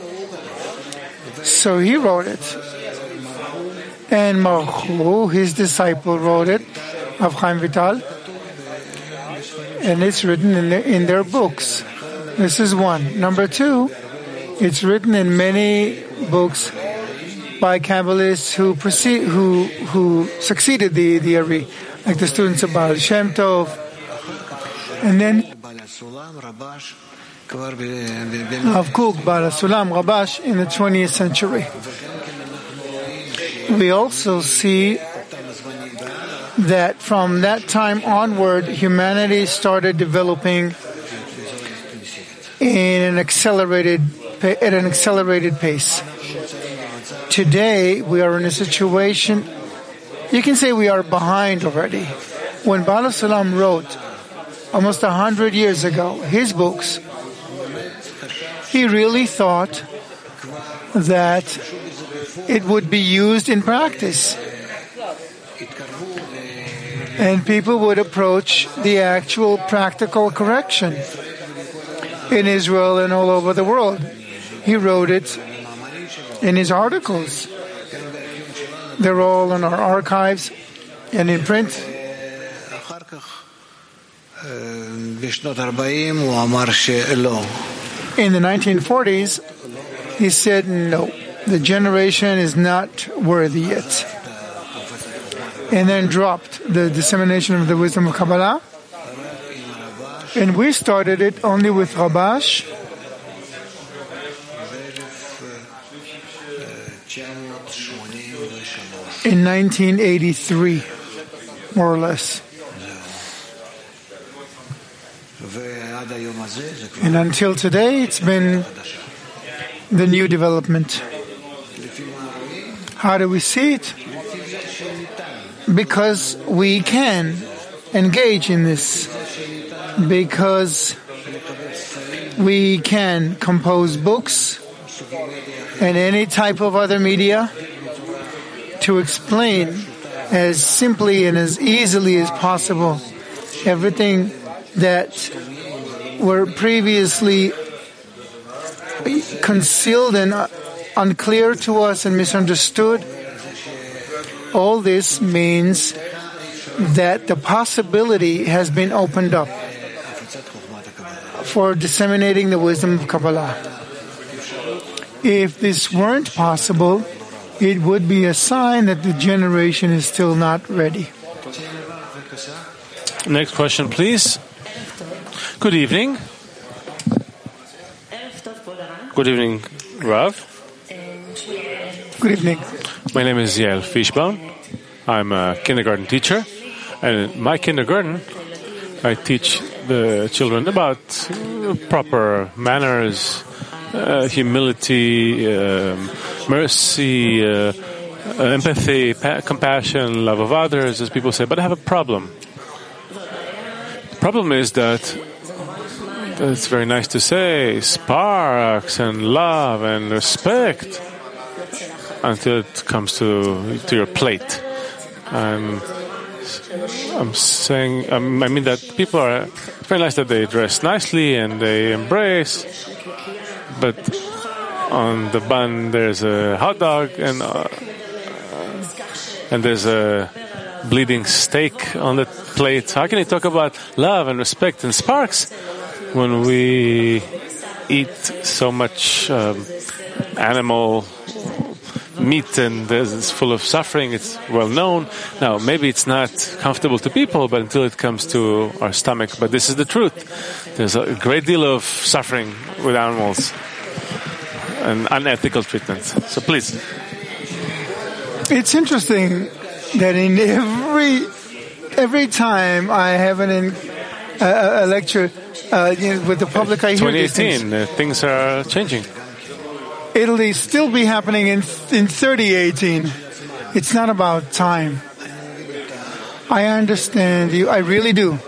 So he wrote it. And Marchu, his disciple, wrote it, of Chaim Vital. And it's written in, the, in their books. This is one. Number two, it's written in many books by Kabbalists who proceed, who who succeeded the the Ari, like the students of Baal Shem Tov, and then Rav Kook, Baal Sulam, Rabash in the twentieth century. We also see that from that time onward, humanity started developing in an accelerated at an accelerated pace. Today, we are in a situation, you can say we are behind already. When Baal Sulam wrote, almost a hundred years ago, his books, he really thought that it would be used in practice. And people would approach the actual practical correction in Israel and all over the world. He wrote it in his articles. They're all in our archives and in print. In the nineteen forties, he said, no, the generation is not worthy yet. And then dropped the dissemination of the wisdom of Kabbalah. And we started it only with Rabash. In nineteen eighty-three, more or less. And until today, it's been the new development. How do we see it? Because we can engage in this. Because we can compose books and any type of other media to explain as simply and as easily as possible everything that were previously concealed and unclear to us and misunderstood. All this means that the possibility has been opened up for disseminating the wisdom of Kabbalah. If this weren't possible, it would be a sign that the generation is still not ready. Next question, please. Good evening. Good evening, Rav. Good evening. My name is Yael Fishbaum. I'm a kindergarten teacher. And in my kindergarten, I teach the children about proper manners, uh, humility, um, mercy, uh, empathy, pa- compassion, love of others, as people say. But I have a problem. The problem is that it's very nice to say sparks and love and respect until it comes to to your plate. I'm I'm saying um, I mean that people are very nice that they dress nicely and they embrace, but on the bun there's a hot dog and uh, and there's a bleeding steak on the plate. How can you talk about love and respect and sparks when we eat so much um, animal meat and it's full of suffering? It's well known. Now, maybe it's not comfortable to people, but until it comes to our stomach. But this is the truth. There's a great deal of suffering with animals and unethical treatment. So please. It's interesting that in every every time I have an uh, a lecture uh, you know, with the public, I hear these things. twenty eighteen, uh, things are changing. It'll still be happening in in thirty eighteen. It's not about time. I understand you. I really do.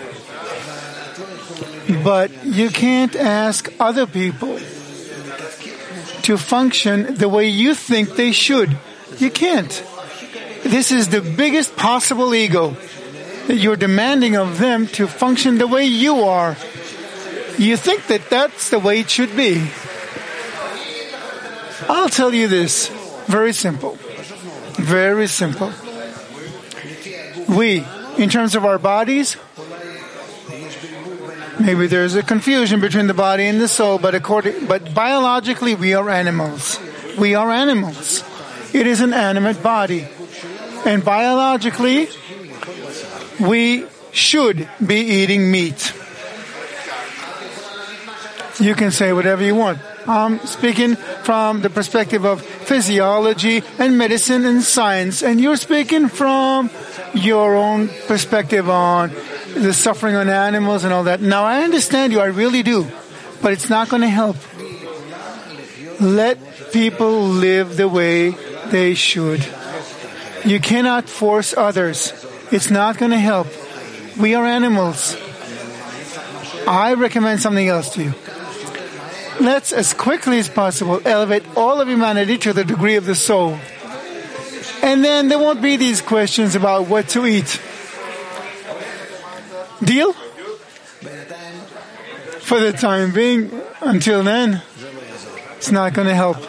But you can't ask other people to function the way you think they should. You can't. This is the biggest possible ego. You're demanding of them to function the way you are. You think that that's the way it should be. I'll tell you this. Very simple. Very simple. We, in terms of our bodies, maybe there's a confusion between the body and the soul, but according, but biologically we are animals. We are animals. It is an animate body. And biologically, we should be eating meat. You can say whatever you want. I'm speaking from the perspective of physiology and medicine and science, and you're speaking from your own perspective on the suffering on animals and all that. Now, I understand you, I really do, but it's not going to help. Let people live the way they should. You cannot force others. It's not going to help. We are animals. I recommend something else to you. Let's, as quickly as possible, elevate all of humanity to the degree of the soul. And then there won't be these questions about what to eat. Deal? For the time being, until then, it's not going to help.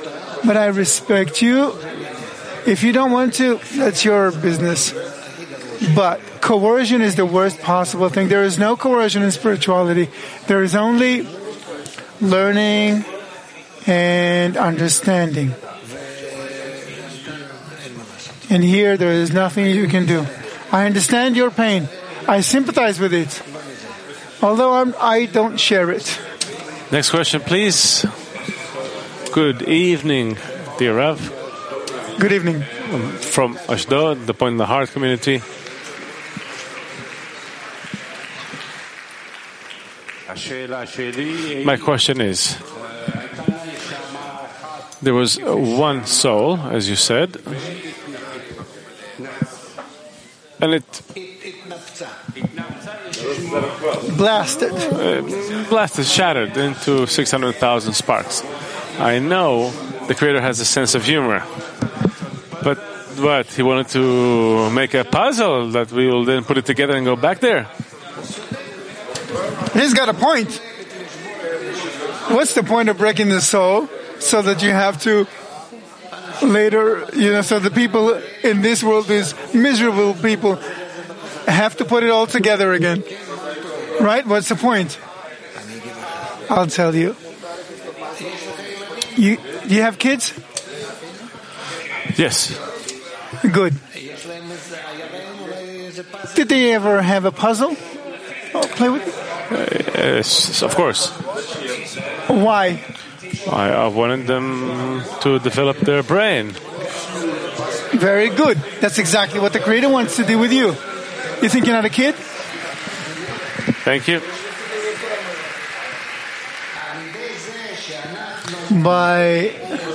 But I respect you. If you don't want to, that's your business. But coercion is the worst possible thing. There is no coercion in spirituality. There is only learning and understanding. And here there is nothing you can do. I understand your pain. I sympathize with it. Although I'm, I don't share it. Next question, please. Good evening, dear Rav. Good evening. From Ashdod, the Point in the Heart community. My question is, there was one soul, as you said, and it blasted, uh, blasted, shattered into six hundred thousand sparks. I know the Creator has a sense of humor, but what, he wanted to make a puzzle that we will then put it together and go back there? He's got a point. What's the point of breaking the soul so that you have to later, you know, so the people in this world, these miserable people, have to put it all together again? Right? What's the point? I'll tell you. You do you have kids? Yes. Good. Did they ever have a puzzle? Oh, play with it? Uh, yes, of course. Why? I, I wanted them to develop their brain. Very good. That's exactly what the Creator wants to do with you. You think you're not a kid? Thank you. By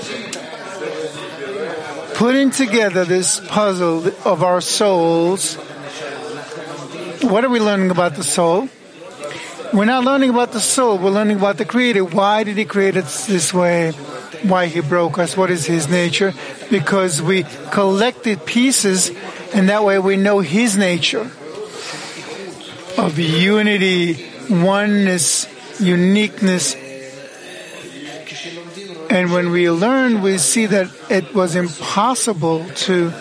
putting together this puzzle of our souls, what are we learning about the soul? We're not learning about the soul, we're learning about the Creator. Why did He create us this way? Why He broke us? What is His nature? Because we collected pieces, and that way we know His nature of unity, oneness, uniqueness. And when we learn, we see that it was impossible to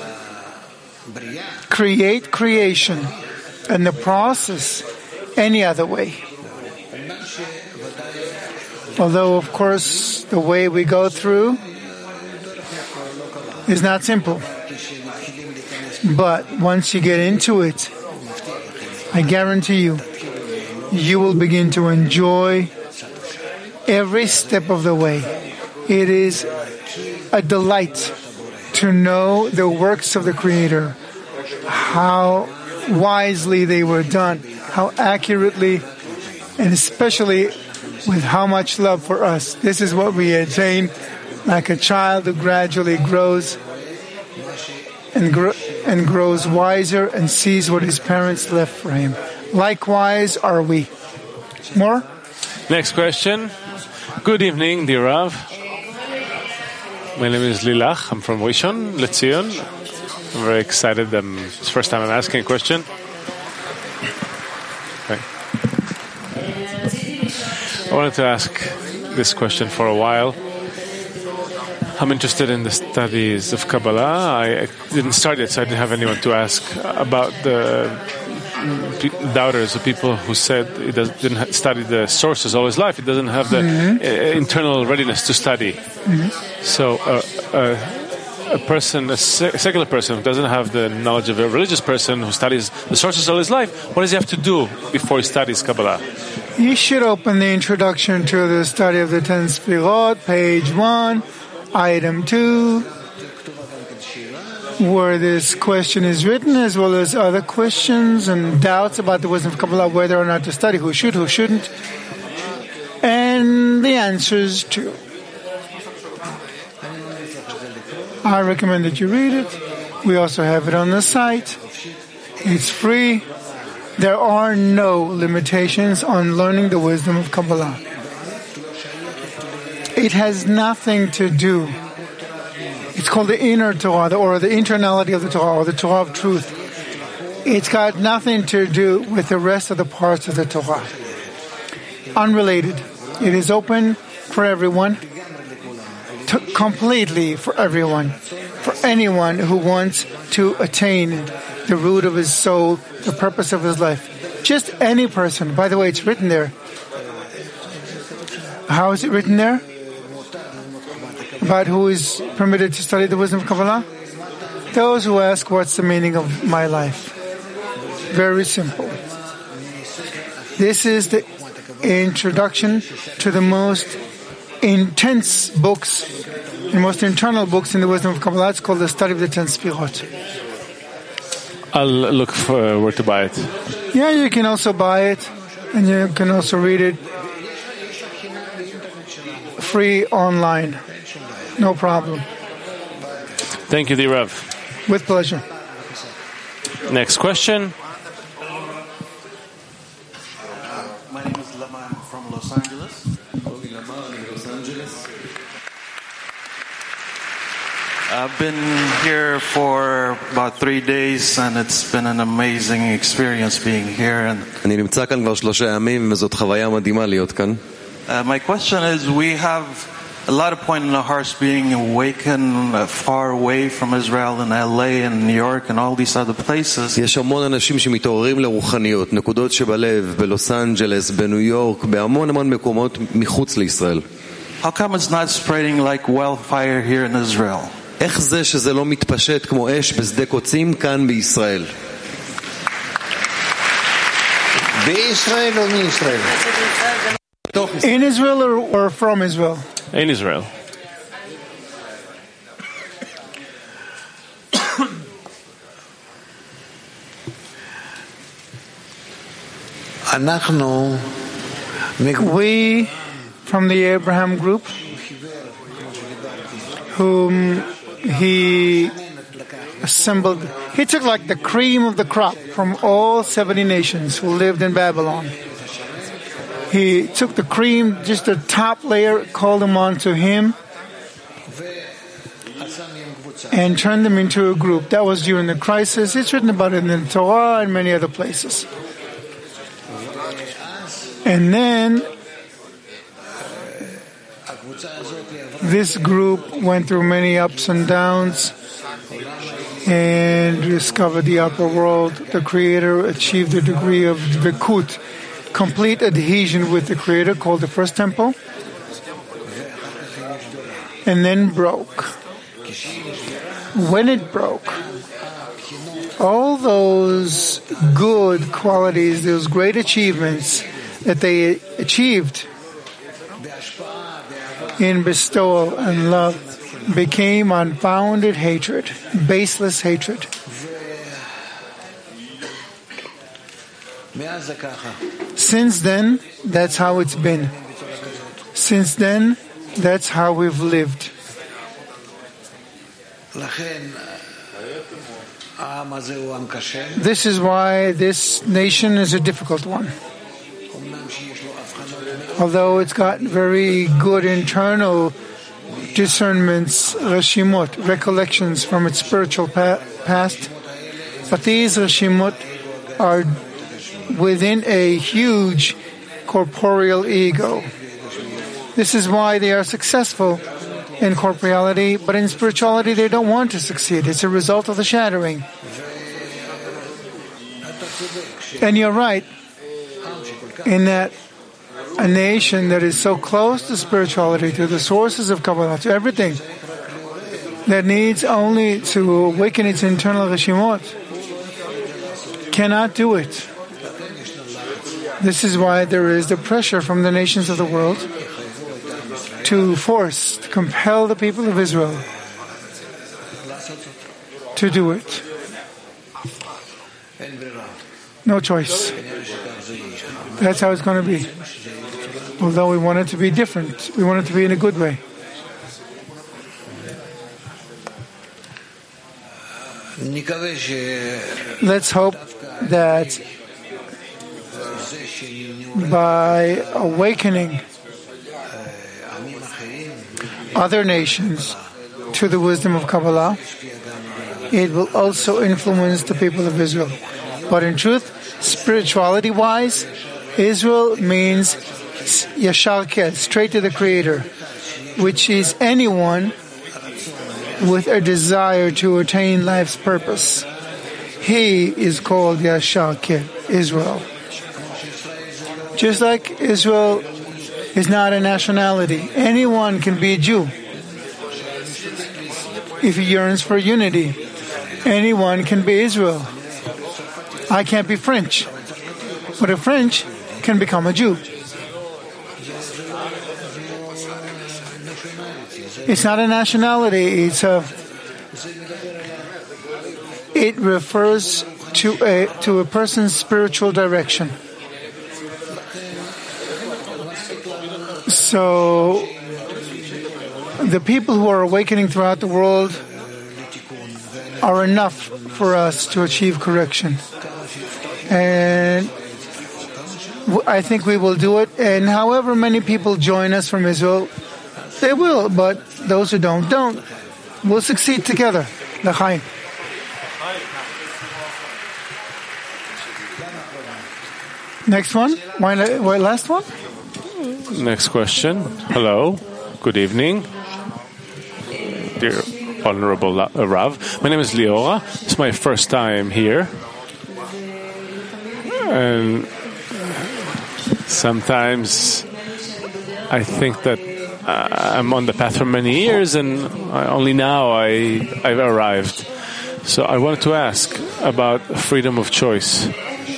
create creation and the process any other way. Although, of course, the way we go through is not simple. But once you get into it, I guarantee you, you will begin to enjoy every step of the way. It is a delight to know the works of the Creator, how wisely they were done, how accurately, and especially with how much love for us. This is what we attain, like a child who gradually grows and, gro- and grows wiser and sees what his parents left for him. Likewise are we. More? Next question. Good evening, dear Rav. My name is Lilach. I'm from Rishon LeZion. I'm very excited. Um, it's the first time I'm asking a question. Okay. I wanted to ask this question for a while. I'm interested in the studies of Kabbalah. I didn't start it, so I didn't have anyone to ask about the doubters, the people who said he does, didn't study the sources all his life. He doesn't have the mm-hmm. uh, internal readiness to study. Mm-hmm. So uh, uh, a person, a secular person who doesn't have the knowledge of a religious person who studies the sources all his life, what does he have to do before he studies Kabbalah? You should open the introduction to the study of the ten Sfirot, page one, item two, where this question is written, as well as other questions and doubts about the wisdom of Kabbalah, whether or not to study, who should, who shouldn't, and the answers too. I recommend that you read it. We also have it on the site. It's free. There are no limitations on learning the wisdom of Kabbalah. It has nothing to do. It's called the inner Torah, or the internality of the Torah, or the Torah of truth. It's got nothing to do with the rest of the parts of the Torah. Unrelated. It is open for everyone, to, completely for everyone, for anyone who wants to attain the root of his soul, the purpose of his life. Just any person. By the way, it's written there. How is it written there? About who is permitted to study the wisdom of Kabbalah? Those who ask, what's the meaning of my life? Very simple. This is the introduction to the most intense books, the most internal books in the wisdom of Kabbalah. It's called the study of the ten Sfirot. I'll look for where to buy it. Yeah, you can also buy it, and you can also read it free online. No problem. Thank you, dear Rev. With pleasure. Next question. My name is Lama. I'm from Los Angeles. I've been here for about three days, and it's been an amazing experience being here. And אני נמצא כאן כבר שלושה ימים, וזאת חוויה מדהימה להיות כאן. uh, my question is, we have a lot of point in our hearts being awakened uh, far away from Israel and L A and New York and all these other places. יש המון אנשים שמתעוררים לרוחניות, נקודות שבלב, בלוס אנג'לס, בניו יורק, בהמון המון מקומות מחוץ לישראל. How come it's not spreading like wildfire here in Israel? איך זה שזה לא מתפשט כמו אש בשדה קוצים כאן בישראל? בישראל או מישראל? In Israel or, or from Israel? In Israel. אנחנו We, from the Abraham group, whom he assembled, he took like the cream of the crop from all seventy nations who lived in Babylon. He took the cream, just the top layer, called them onto him, and turned them into a group. That was during the crisis. It's written about it in the Torah and many other places. And then this group went through many ups and downs and discovered the upper world. The Creator achieved a degree of dvekut, complete adhesion with the Creator, called the first temple, and then broke. When it broke, all those good qualities, those great achievements that they achieved in bestowal and love became unfounded hatred, baseless hatred. Since then, that's how it's been. Since then, that's how we've lived. This is why this nation is a difficult one. Although it's got very good internal discernments, reshimot, recollections from its spiritual pa- past, but these reshimot are within a huge corporeal ego. This is why they are successful in corporeality, but in spirituality they don't want to succeed. It's a result of the shattering. And you're right in that a nation that is so close to spirituality, to the sources of Kabbalah, to everything, that needs only to awaken its internal reshimot, cannot do it. This is why there is the pressure from the nations of the world to force, to compel the people of Israel to do it. No choice. That's how it's going to be. Although we want it to be different, we want it to be in a good way. Let's hope that by awakening other nations to the wisdom of Kabbalah, it will also influence the people of Israel. But in truth, spirituality-wise, Israel means Yashar Kel, straight to the Creator, which is anyone with a desire to attain life's purpose. he is called Yashar Ke, Israel. Just like Israel is not a nationality. Anyone can be a Jew. If he yearns for unity, anyone can be Israel. I can't be French, but a French can become a Jew. It's not a nationality. It's a. It refers to a to a person's spiritual direction. So, the people who are awakening throughout the world are enough for us to achieve correction. And I think we will do it. And however many people join us from Israel, they will. But those who don't, don't. We'll succeed together. L'chaim. Next one. Why, why last one? Next question. Hello. Good evening. Dear Honorable Rav. My name is Liora. It's my first time here. And sometimes I think that uh, I'm on the path for many years and I, only now I, I've arrived. So I wanted to ask about freedom of choice.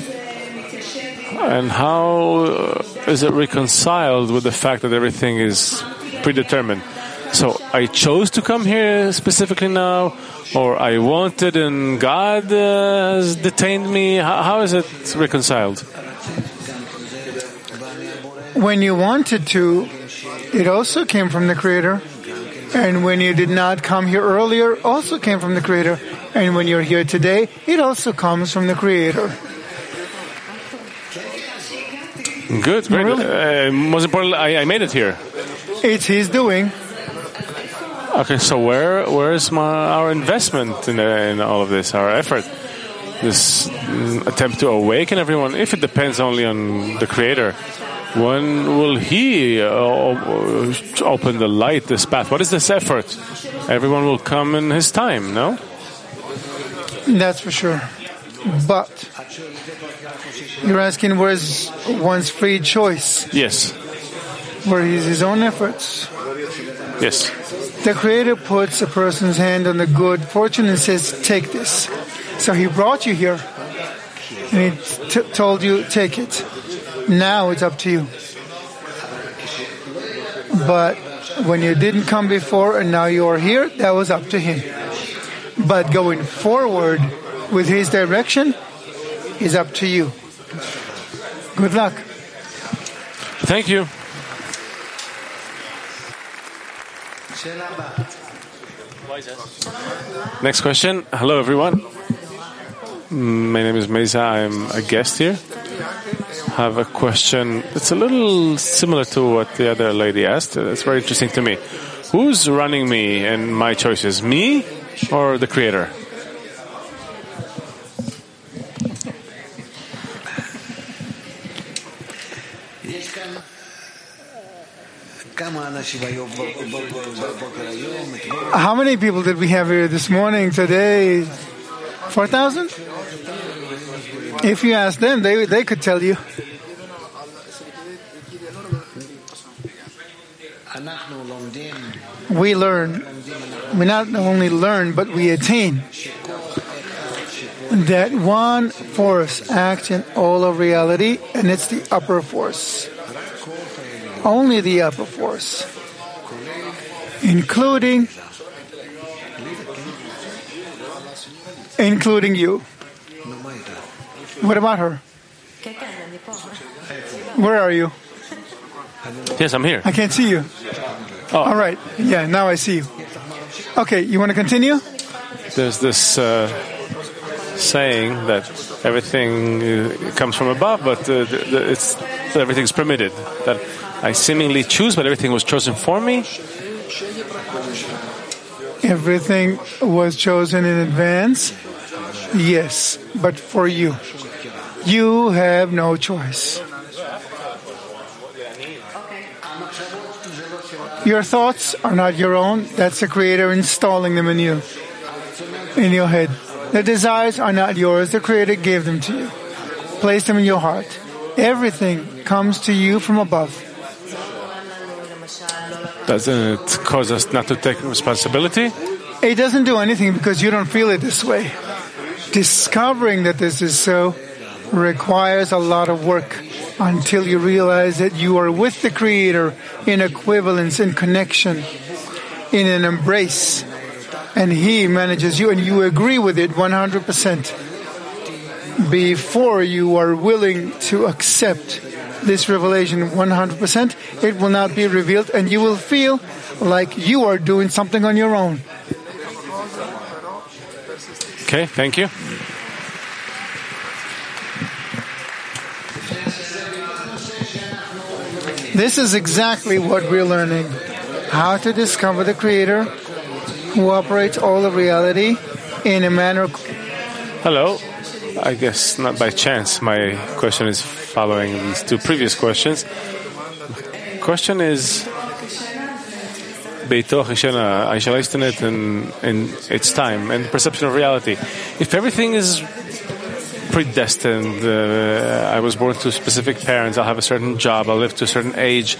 And how is it reconciled with the fact that everything is predetermined? So I chose to come here specifically now, or I wanted and God uh, has detained me? How, how is it reconciled? When you wanted to, it also came from the Creator. And when you did not come here earlier, also came from the Creator. And when you're here today, it also comes from the Creator. Good, great. Really? Uh, most importantly, I, I made it here. It's His doing. Okay, so where where is my our investment in, uh, in all of this, our effort, this mm, attempt to awaken everyone? If it depends only on the Creator, when will He uh, open the light, this path? What is this effort? Everyone will come in His time, no? That's for sure. But you're asking where's one's free choice? Yes. Where he's his own efforts? Yes. The Creator puts a person's hand on the good fortune and says, take this. So He brought you here and He t- told you, take it. Now it's up to you. But when you didn't come before and now you are here, that was up to Him. But going forward with His direction is up to you. Good luck. Thank you. Next question. Hello, everyone. My name is Meza. I'm a guest here. I have a question. It's a little similar to what the other lady asked. It's very interesting to me. Who's running me and my choices? Me or the Creator? How many people did we have here this morning, today? four thousand? If you ask them, they they could tell you. We learn. We not only learn, but we attain. That one force acts in all of reality, and it's the upper force. Only the upper force. Including including you. What about her? Where are you? Yes, I'm here. I can't see you. Oh. All right. Yeah, now I see you. Okay, you want to continue? There's this uh, saying that everything uh, comes from above, but uh, the, the, it's that everything's permitted. That I seemingly choose, but everything was chosen for me. Everything was chosen in advance. Yes, but for you. You have no choice. Your thoughts are not your own. That's the Creator installing them in you, in your head. The desires are not yours. The Creator gave them to you. Place them in your heart. Everything comes to you from above. Doesn't it cause us not to take responsibility? It doesn't do anything because you don't feel it this way. Discovering that this is so requires a lot of work until you realize that you are with the Creator in equivalence, in connection, in an embrace, and He manages you and you agree with it one hundred percent. Before you are willing to accept this revelation one hundred percent, it will not be revealed and you will feel like you are doing something on your own. Okay, thank you. This is exactly what we're learning. How to discover the Creator who operates all of reality in a manner. Hello. I guess not by chance. My question is following these two previous questions. Question is, Beito Hashena, Aishalaistanet in, in its time and perception of reality. If everything is predestined, uh, I was born to specific parents, I'll have a certain job, I'll live to a certain age,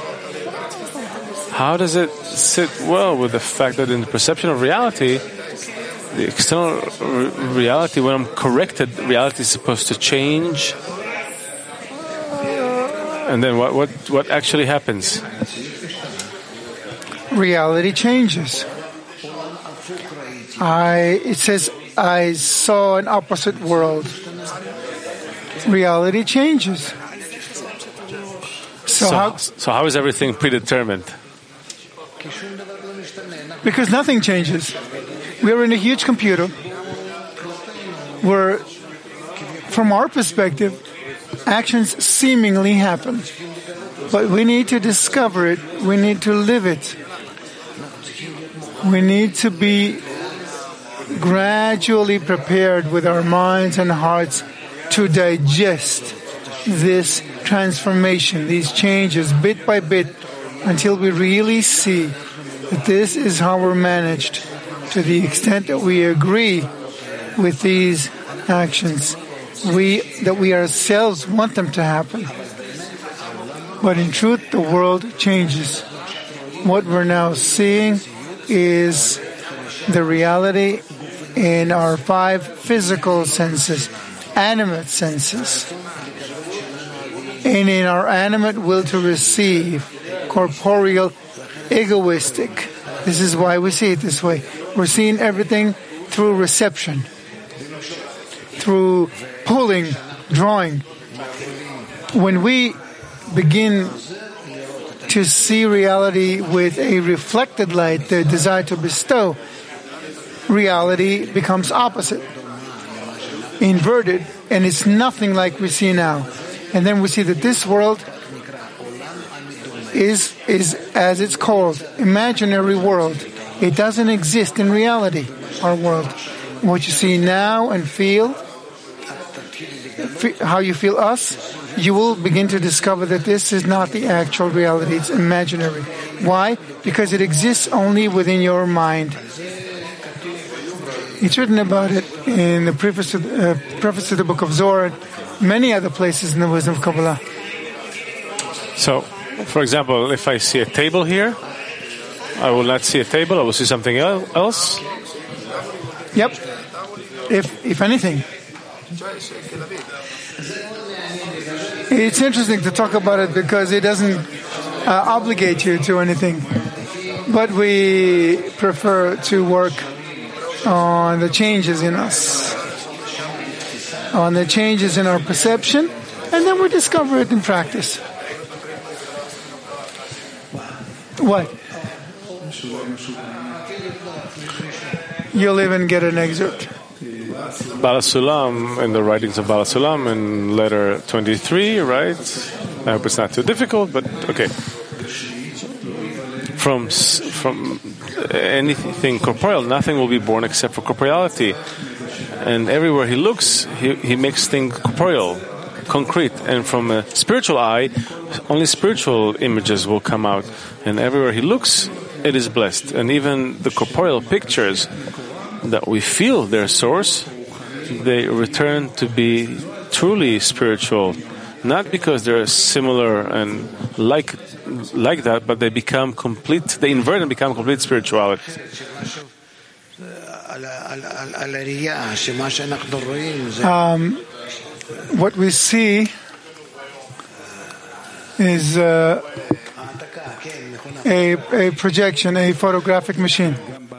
how does it sit well with the fact that in the perception of reality, the external re- reality, when I'm corrected, reality is supposed to change? And then what, what, what actually happens? Reality changes. I, it says, I saw an opposite world. Reality changes. So, So, how, so how is everything predetermined? because nothing changes. We're in a huge computer where, from our perspective, actions seemingly happen. But we need to discover it. We need to live it. We need to be gradually prepared with our minds and hearts to digest this transformation, these changes, bit by bit, until we really see that this is how we're managed, to the extent that we agree with these actions, we that we ourselves want them to happen. But in truth, the world changes. What we're now seeing is the reality in our five physical senses, animate senses. And in our animate will to receive, corporeal, egoistic. This is why we see it this way. We're seeing everything through reception, through pulling, drawing. When we begin to see reality with a reflected light, the desire to bestow, reality becomes opposite, inverted, and it's nothing like we see now. And then we see that this world is, is as it's called, imaginary world. It doesn't exist in reality, our world. What you see now and feel, how you feel us, you will begin to discover that this is not the actual reality, it's imaginary. Why? Because it exists only within your mind. It's written about it in the preface to the, uh, preface to the book of Zohar, and many other places in the wisdom of Kabbalah. So, for example, if I see a table here, I will not see a table, I will see something else. Yep. If if anything. It's interesting to talk about it because it doesn't uh, obligate you to anything. But we prefer to work on the changes in us, on the changes in our perception, and then we discover it in practice. What? You'll even get an excerpt. Baal Sulam, in the writings of Baal Sulam, in letter twenty-three, right? I hope it's not too difficult, but okay. From from anything corporeal, nothing will be born except for corporeality. And everywhere he looks, he, he makes things corporeal, concrete. And from a spiritual eye, only spiritual images will come out. And everywhere he looks, it is blessed. And even the corporeal pictures that we feel their source, they return to be truly spiritual, not because they're similar and like like that, but they become complete, they invert and become complete spirituality. Um, what we see is uh, a, a projection, a photographic machine.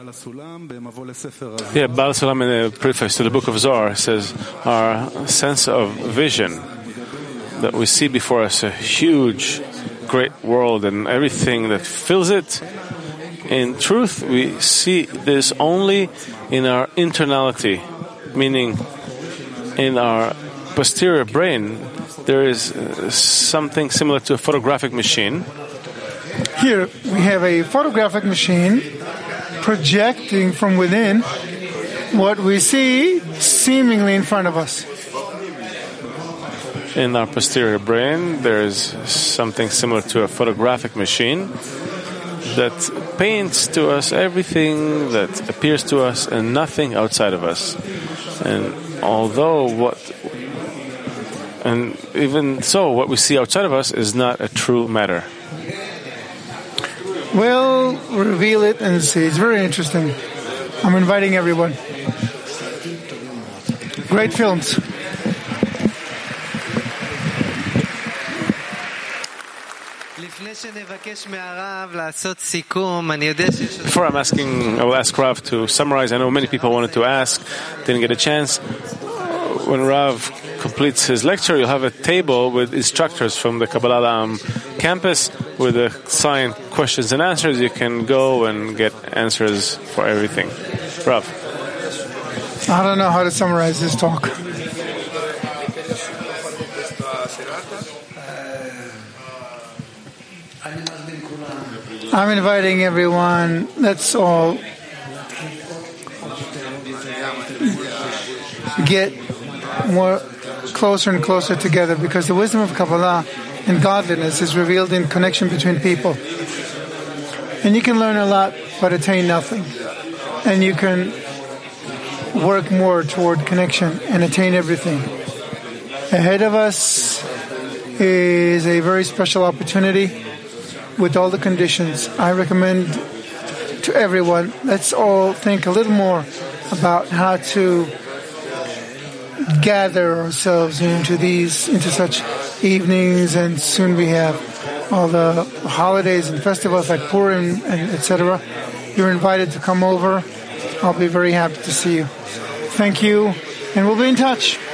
Yeah, Baal Sulam in the preface to the book of Zohar says our sense of vision, that we see before us a huge, great world and everything that fills it. In truth, we see this only in our internality, meaning in our posterior brain. There is uh, something similar to a photographic machine. Here we have a photographic machine projecting from within what we see seemingly in front of us. In our posterior brain, there is something similar to a photographic machine that paints to us everything that appears to us and nothing outside of us. And although what, and even so, what we see outside of us is not a true matter. We'll reveal it and see. It's very interesting. I'm inviting everyone. Great films. Before I'm asking, I will ask Rav to summarize. I know many people wanted to ask, didn't get a chance. When Rav completes his lecture, you'll have a table with instructors from the Kabbalah Am campus with a sign questions and answers. You can go and get answers for everything. Rav. I don't know how to summarize this talk. I'm inviting everyone, let's all get more closer and closer together, because the wisdom of Kabbalah and godliness is revealed in connection between people. And you can learn a lot but attain nothing. And you can work more toward connection and attain everything. Ahead of us is a very special opportunity with all the conditions. I recommend to everyone, let's all think a little more about how to gather ourselves into these, into such evenings, and soon we have all the holidays and festivals like Purim and et cetera. You're invited to come over. I'll be very happy to see you. Thank you, and we'll be in touch.